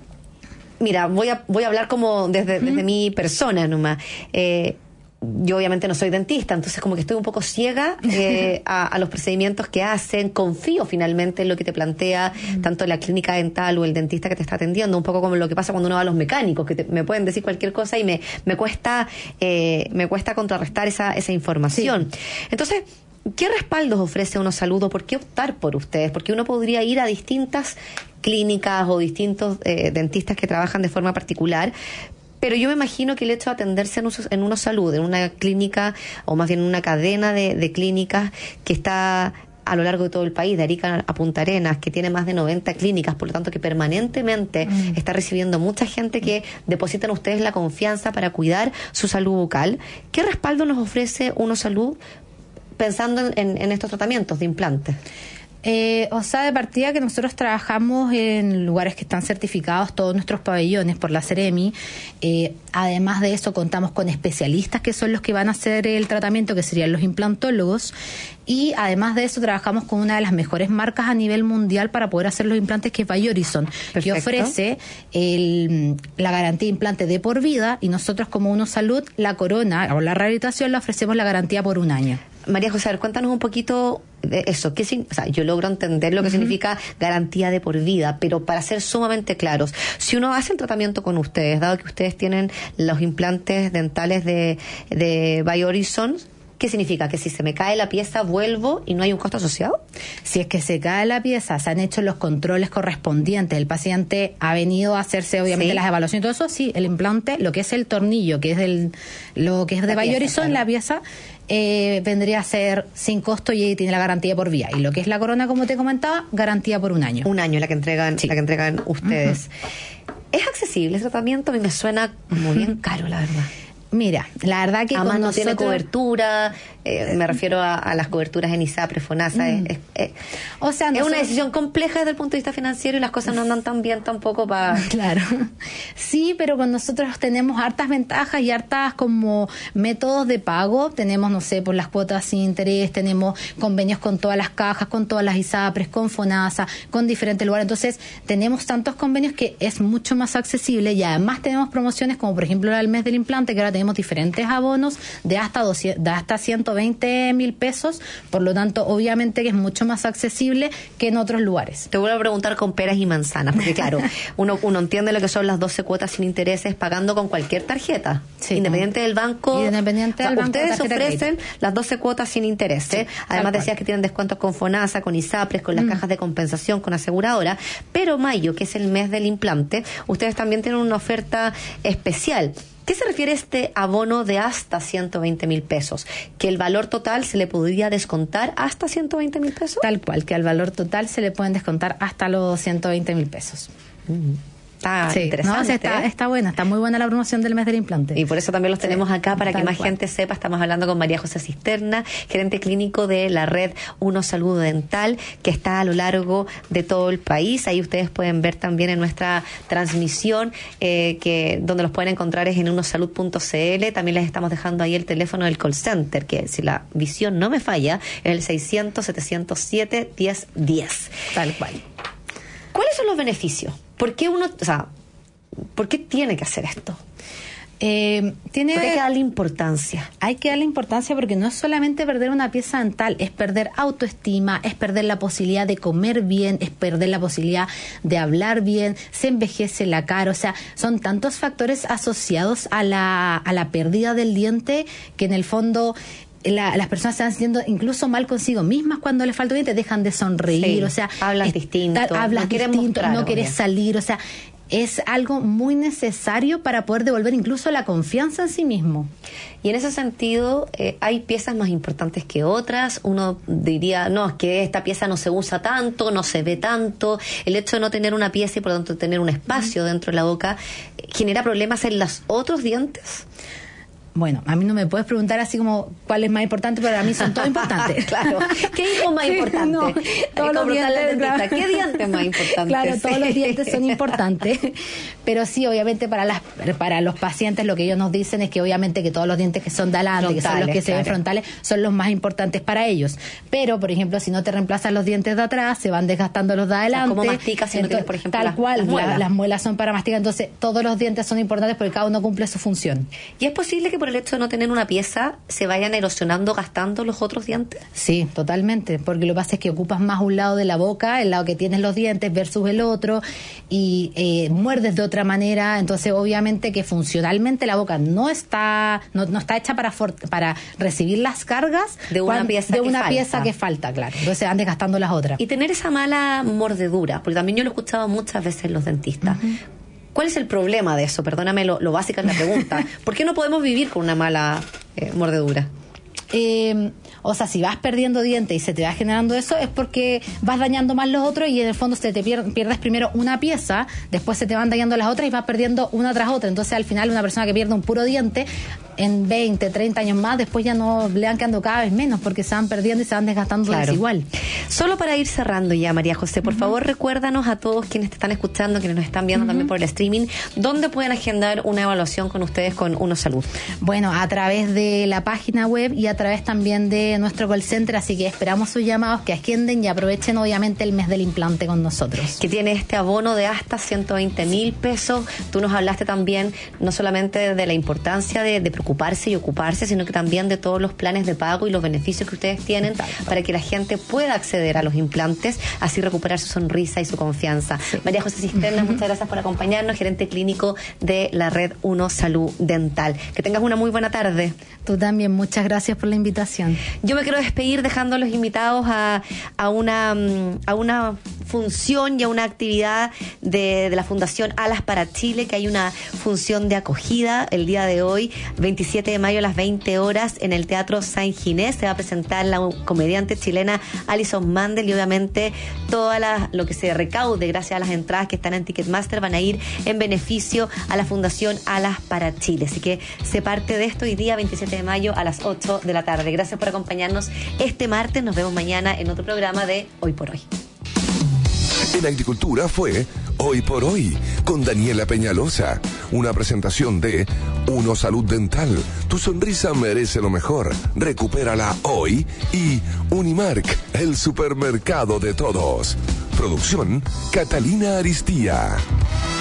Mira, voy a voy a hablar como desde, desde mi persona nomás. Eh, yo obviamente no soy dentista, entonces como que estoy un poco ciega eh, a, a los procedimientos que hacen. Confío finalmente en lo que te plantea tanto la clínica dental o el dentista que te está atendiendo, un poco como lo que pasa cuando uno va a los mecánicos, que te, me pueden decir cualquier cosa y me, me cuesta eh, me cuesta contrarrestar esa, esa información. Sí. Entonces, ¿qué respaldos ofrece Uno Salud o por qué optar por ustedes? Porque uno podría ir a distintas clínicas o distintos eh, dentistas que trabajan de forma particular, pero yo me imagino que el hecho de atenderse en, uso, en Uno Salud, en una clínica o más bien en una cadena de, de clínicas que está a lo largo de todo el país, de Arica a Punta Arenas, que tiene más de noventa clínicas, por lo tanto que permanentemente mm. está recibiendo mucha gente que depositan ustedes la confianza para cuidar su salud bucal. ¿Qué respaldo nos ofrece Uno Salud pensando en, en, en estos tratamientos de implantes? Eh, o sea, de partida que nosotros trabajamos en lugares que están certificados, todos nuestros pabellones por la Ceremi. Eh, además de eso, contamos con especialistas que son los que van a hacer el tratamiento, que serían los implantólogos. Y además de eso, trabajamos con una de las mejores marcas a nivel mundial para poder hacer los implantes, que es Biorison, Perfecto. que ofrece el, la garantía de implante de por vida, y nosotros como Uno Salud, la corona o la rehabilitación la ofrecemos la garantía por un año. María José, a ver, cuéntanos un poquito de eso. ¿Qué, o sea, yo logro entender lo que uh-huh. significa garantía de por vida, pero para ser sumamente claros, si uno hace el tratamiento con ustedes, dado que ustedes tienen los implantes dentales de, de Biorison, ¿qué significa? ¿Que si se me cae la pieza vuelvo y no hay un costo asociado? Si es que se cae la pieza, se han hecho los controles correspondientes, el paciente ha venido a hacerse obviamente ¿Sí? las evaluaciones y todo eso, sí, el implante, lo que es el tornillo, que es del, lo que es de Biorison, claro. la pieza, eh, vendría a ser sin costo y tiene la garantía por vía. Y lo que es la corona, como te comentaba, garantía por un año. Un año la que entregan, sí. la que entregan ustedes. Uh-huh. ¿Es accesible ese tratamiento? A mí me suena como bien caro, la verdad. Mira, la verdad que además con no nosotros... tiene cobertura, Eh, me refiero a, a las coberturas en ISAPRE, FONASA. Mm. Es, es, o sea, es una decisión compleja desde el punto de vista financiero y las cosas no andan tan bien tampoco para... Claro. Sí, pero con nosotros tenemos hartas ventajas y hartas como métodos de pago. Tenemos, no sé, por las cuotas sin interés, tenemos convenios con todas las cajas, con todas las ISAPRES, con FONASA, con diferentes lugares. Entonces, tenemos tantos convenios que es mucho más accesible y además tenemos promociones como, por ejemplo, la del mes del implante, que ahora tenemos diferentes abonos de hasta doscientos, de hasta ciento veinte mil pesos. Por lo tanto, obviamente que es mucho más accesible que en otros lugares. Te vuelvo a preguntar con peras y manzanas, porque claro, uno, uno entiende lo que son las doce cuotas sin intereses pagando con cualquier tarjeta, sí, independiente del banco. Independiente del o sea, banco. Ustedes ofrecen crédito. Las doce cuotas sin interés. Sí, además decías que tienen descuentos con FONASA, con ISAPRES, con las mm. cajas de compensación, con aseguradora. Pero mayo, que es el mes del implante, ustedes también tienen una oferta especial. ¿Qué se refiere a este abono de hasta ciento veinte mil pesos? ¿Que el valor total se le podría descontar hasta ciento veinte mil pesos? Tal cual, que al valor total se le pueden descontar hasta los ciento veinte mil pesos. Mm. Está sí, interesante. No, o sea, está, está buena, está muy buena la promoción del mes del implante. Y por eso también los tenemos sí, acá para que más cual. gente sepa. Estamos hablando con María José Cisterna, gerente clínico de la red Uno Salud Dental, que está a lo largo de todo el país. Ahí ustedes pueden ver también en nuestra transmisión, eh, que donde los pueden encontrar es en unosalud punto c l. También les estamos dejando ahí el teléfono del call center, que si la visión no me falla, es el seiscientos, setecientos siete, diez diez. Tal cual. ¿Cuáles son los beneficios? ¿Por qué uno, o sea, por qué tiene que hacer esto? Eh, tiene, hay que darle importancia. Hay que darle importancia porque no es solamente perder una pieza dental, es perder autoestima, es perder la posibilidad de comer bien, es perder la posibilidad de hablar bien, se envejece la cara, o sea, son tantos factores asociados a la, a la pérdida del diente que en el fondo... La, las personas se van sintiendo incluso mal consigo mismas cuando les falta un diente, dejan de sonreír, sí, o sea, hablas distinto, hablas no distinto, no querés bien. salir, o sea, es algo muy necesario para poder devolver incluso la confianza en sí mismo. Y en ese sentido, eh, hay piezas más importantes que otras. Uno diría, no, es que esta pieza no se usa tanto, no se ve tanto. El hecho de no tener una pieza y por lo tanto tener un espacio uh-huh. dentro de la boca, ¿genera problemas en los otros dientes? Bueno, a mí no me puedes preguntar así como cuál es más importante, pero a mí son todos importantes. Claro. ¿Qué hijo más importante? No, todos los dientes, claro. ¿Qué diente es más importante? Claro, sí. todos los dientes son importantes. Pero sí, obviamente para las para los pacientes lo que ellos nos dicen es que obviamente que todos los dientes que son de adelante, que son los que se claro. ven frontales, son los más importantes para ellos. Pero, por ejemplo, si no te reemplazan los dientes de atrás, se van desgastando los de adelante. O sea, ¿cómo masticas si no tienes, por ejemplo, tal las, cual, las muelas? La, las muelas son para masticar. Entonces, todos los dientes son importantes porque cada uno cumple su función. ¿Y es posible que por el hecho de no tener una pieza se vayan erosionando, gastando los otros dientes? Sí, totalmente, porque lo que pasa es que ocupas más un lado de la boca, el lado que tienes los dientes versus el otro, y eh, muerdes de otra manera. Entonces obviamente que funcionalmente la boca no está no, no está hecha para for, para recibir las cargas de una, cuando, pieza, de que una falta. pieza que falta, claro. Entonces van desgastando las otras. Y tener esa mala mordedura, porque también yo lo he escuchado muchas veces en los dentistas. Uh-huh. ¿Cuál es el problema de eso? Perdóname, lo, lo básico es la pregunta. ¿Por qué no podemos vivir con una mala eh, mordedura? Eh, o sea, si vas perdiendo dientes y se te va generando eso, es porque vas dañando más los otros y en el fondo se te pier- pierdes primero una pieza, después se te van dañando las otras y vas perdiendo una tras otra. Entonces al final una persona que pierde un puro diente en veinte, treinta años más, después ya no le van quedando cada vez menos porque se van perdiendo y se van desgastando claro. desigual. Solo para ir cerrando ya, María José, por uh-huh. favor recuérdanos a todos quienes te están escuchando, quienes nos están viendo uh-huh. también por el streaming, ¿dónde pueden agendar una evaluación con ustedes con Uno Salud? Bueno, a través de la página web y a través también de nuestro call center, así que esperamos sus llamados, que agenden y aprovechen obviamente el mes del implante con nosotros. Que tiene este abono de hasta ciento veinte mil pesos. Tú nos hablaste también no solamente de la importancia de, de preocuparse y ocuparse, sino que también de todos los planes de pago y los beneficios que ustedes tienen para que la gente pueda acceder a los implantes, así recuperar su sonrisa y su confianza. Sí. María José Cisterna, muchas gracias por acompañarnos, gerente clínico de la red Uno Salud Dental. Que tengas una muy buena tarde. Tú también, muchas gracias por la invitación. Yo me quiero despedir dejando a los invitados a, a una a una función y a una actividad de, de la Fundación Alas para Chile, que hay una función de acogida el día de hoy, veintisiete de mayo a las veinte horas en el Teatro San Ginés. Se va a presentar la comediante chilena Alison manden y obviamente todo lo que se recaude gracias a las entradas que están en Ticketmaster van a ir en beneficio a la Fundación Alas para Chile. Así que se parte de esto hoy día veintisiete de mayo a las ocho de la tarde. Gracias por acompañarnos este martes. Nos vemos mañana en otro programa de Hoy por Hoy. En Agricultura fue Hoy por Hoy con Daniela Peñalosa. Una presentación de Uno Salud Dental. Tu sonrisa merece lo mejor. Recupérala hoy. Y Unimark, el supermercado de todos. Producción Catalina Aristía.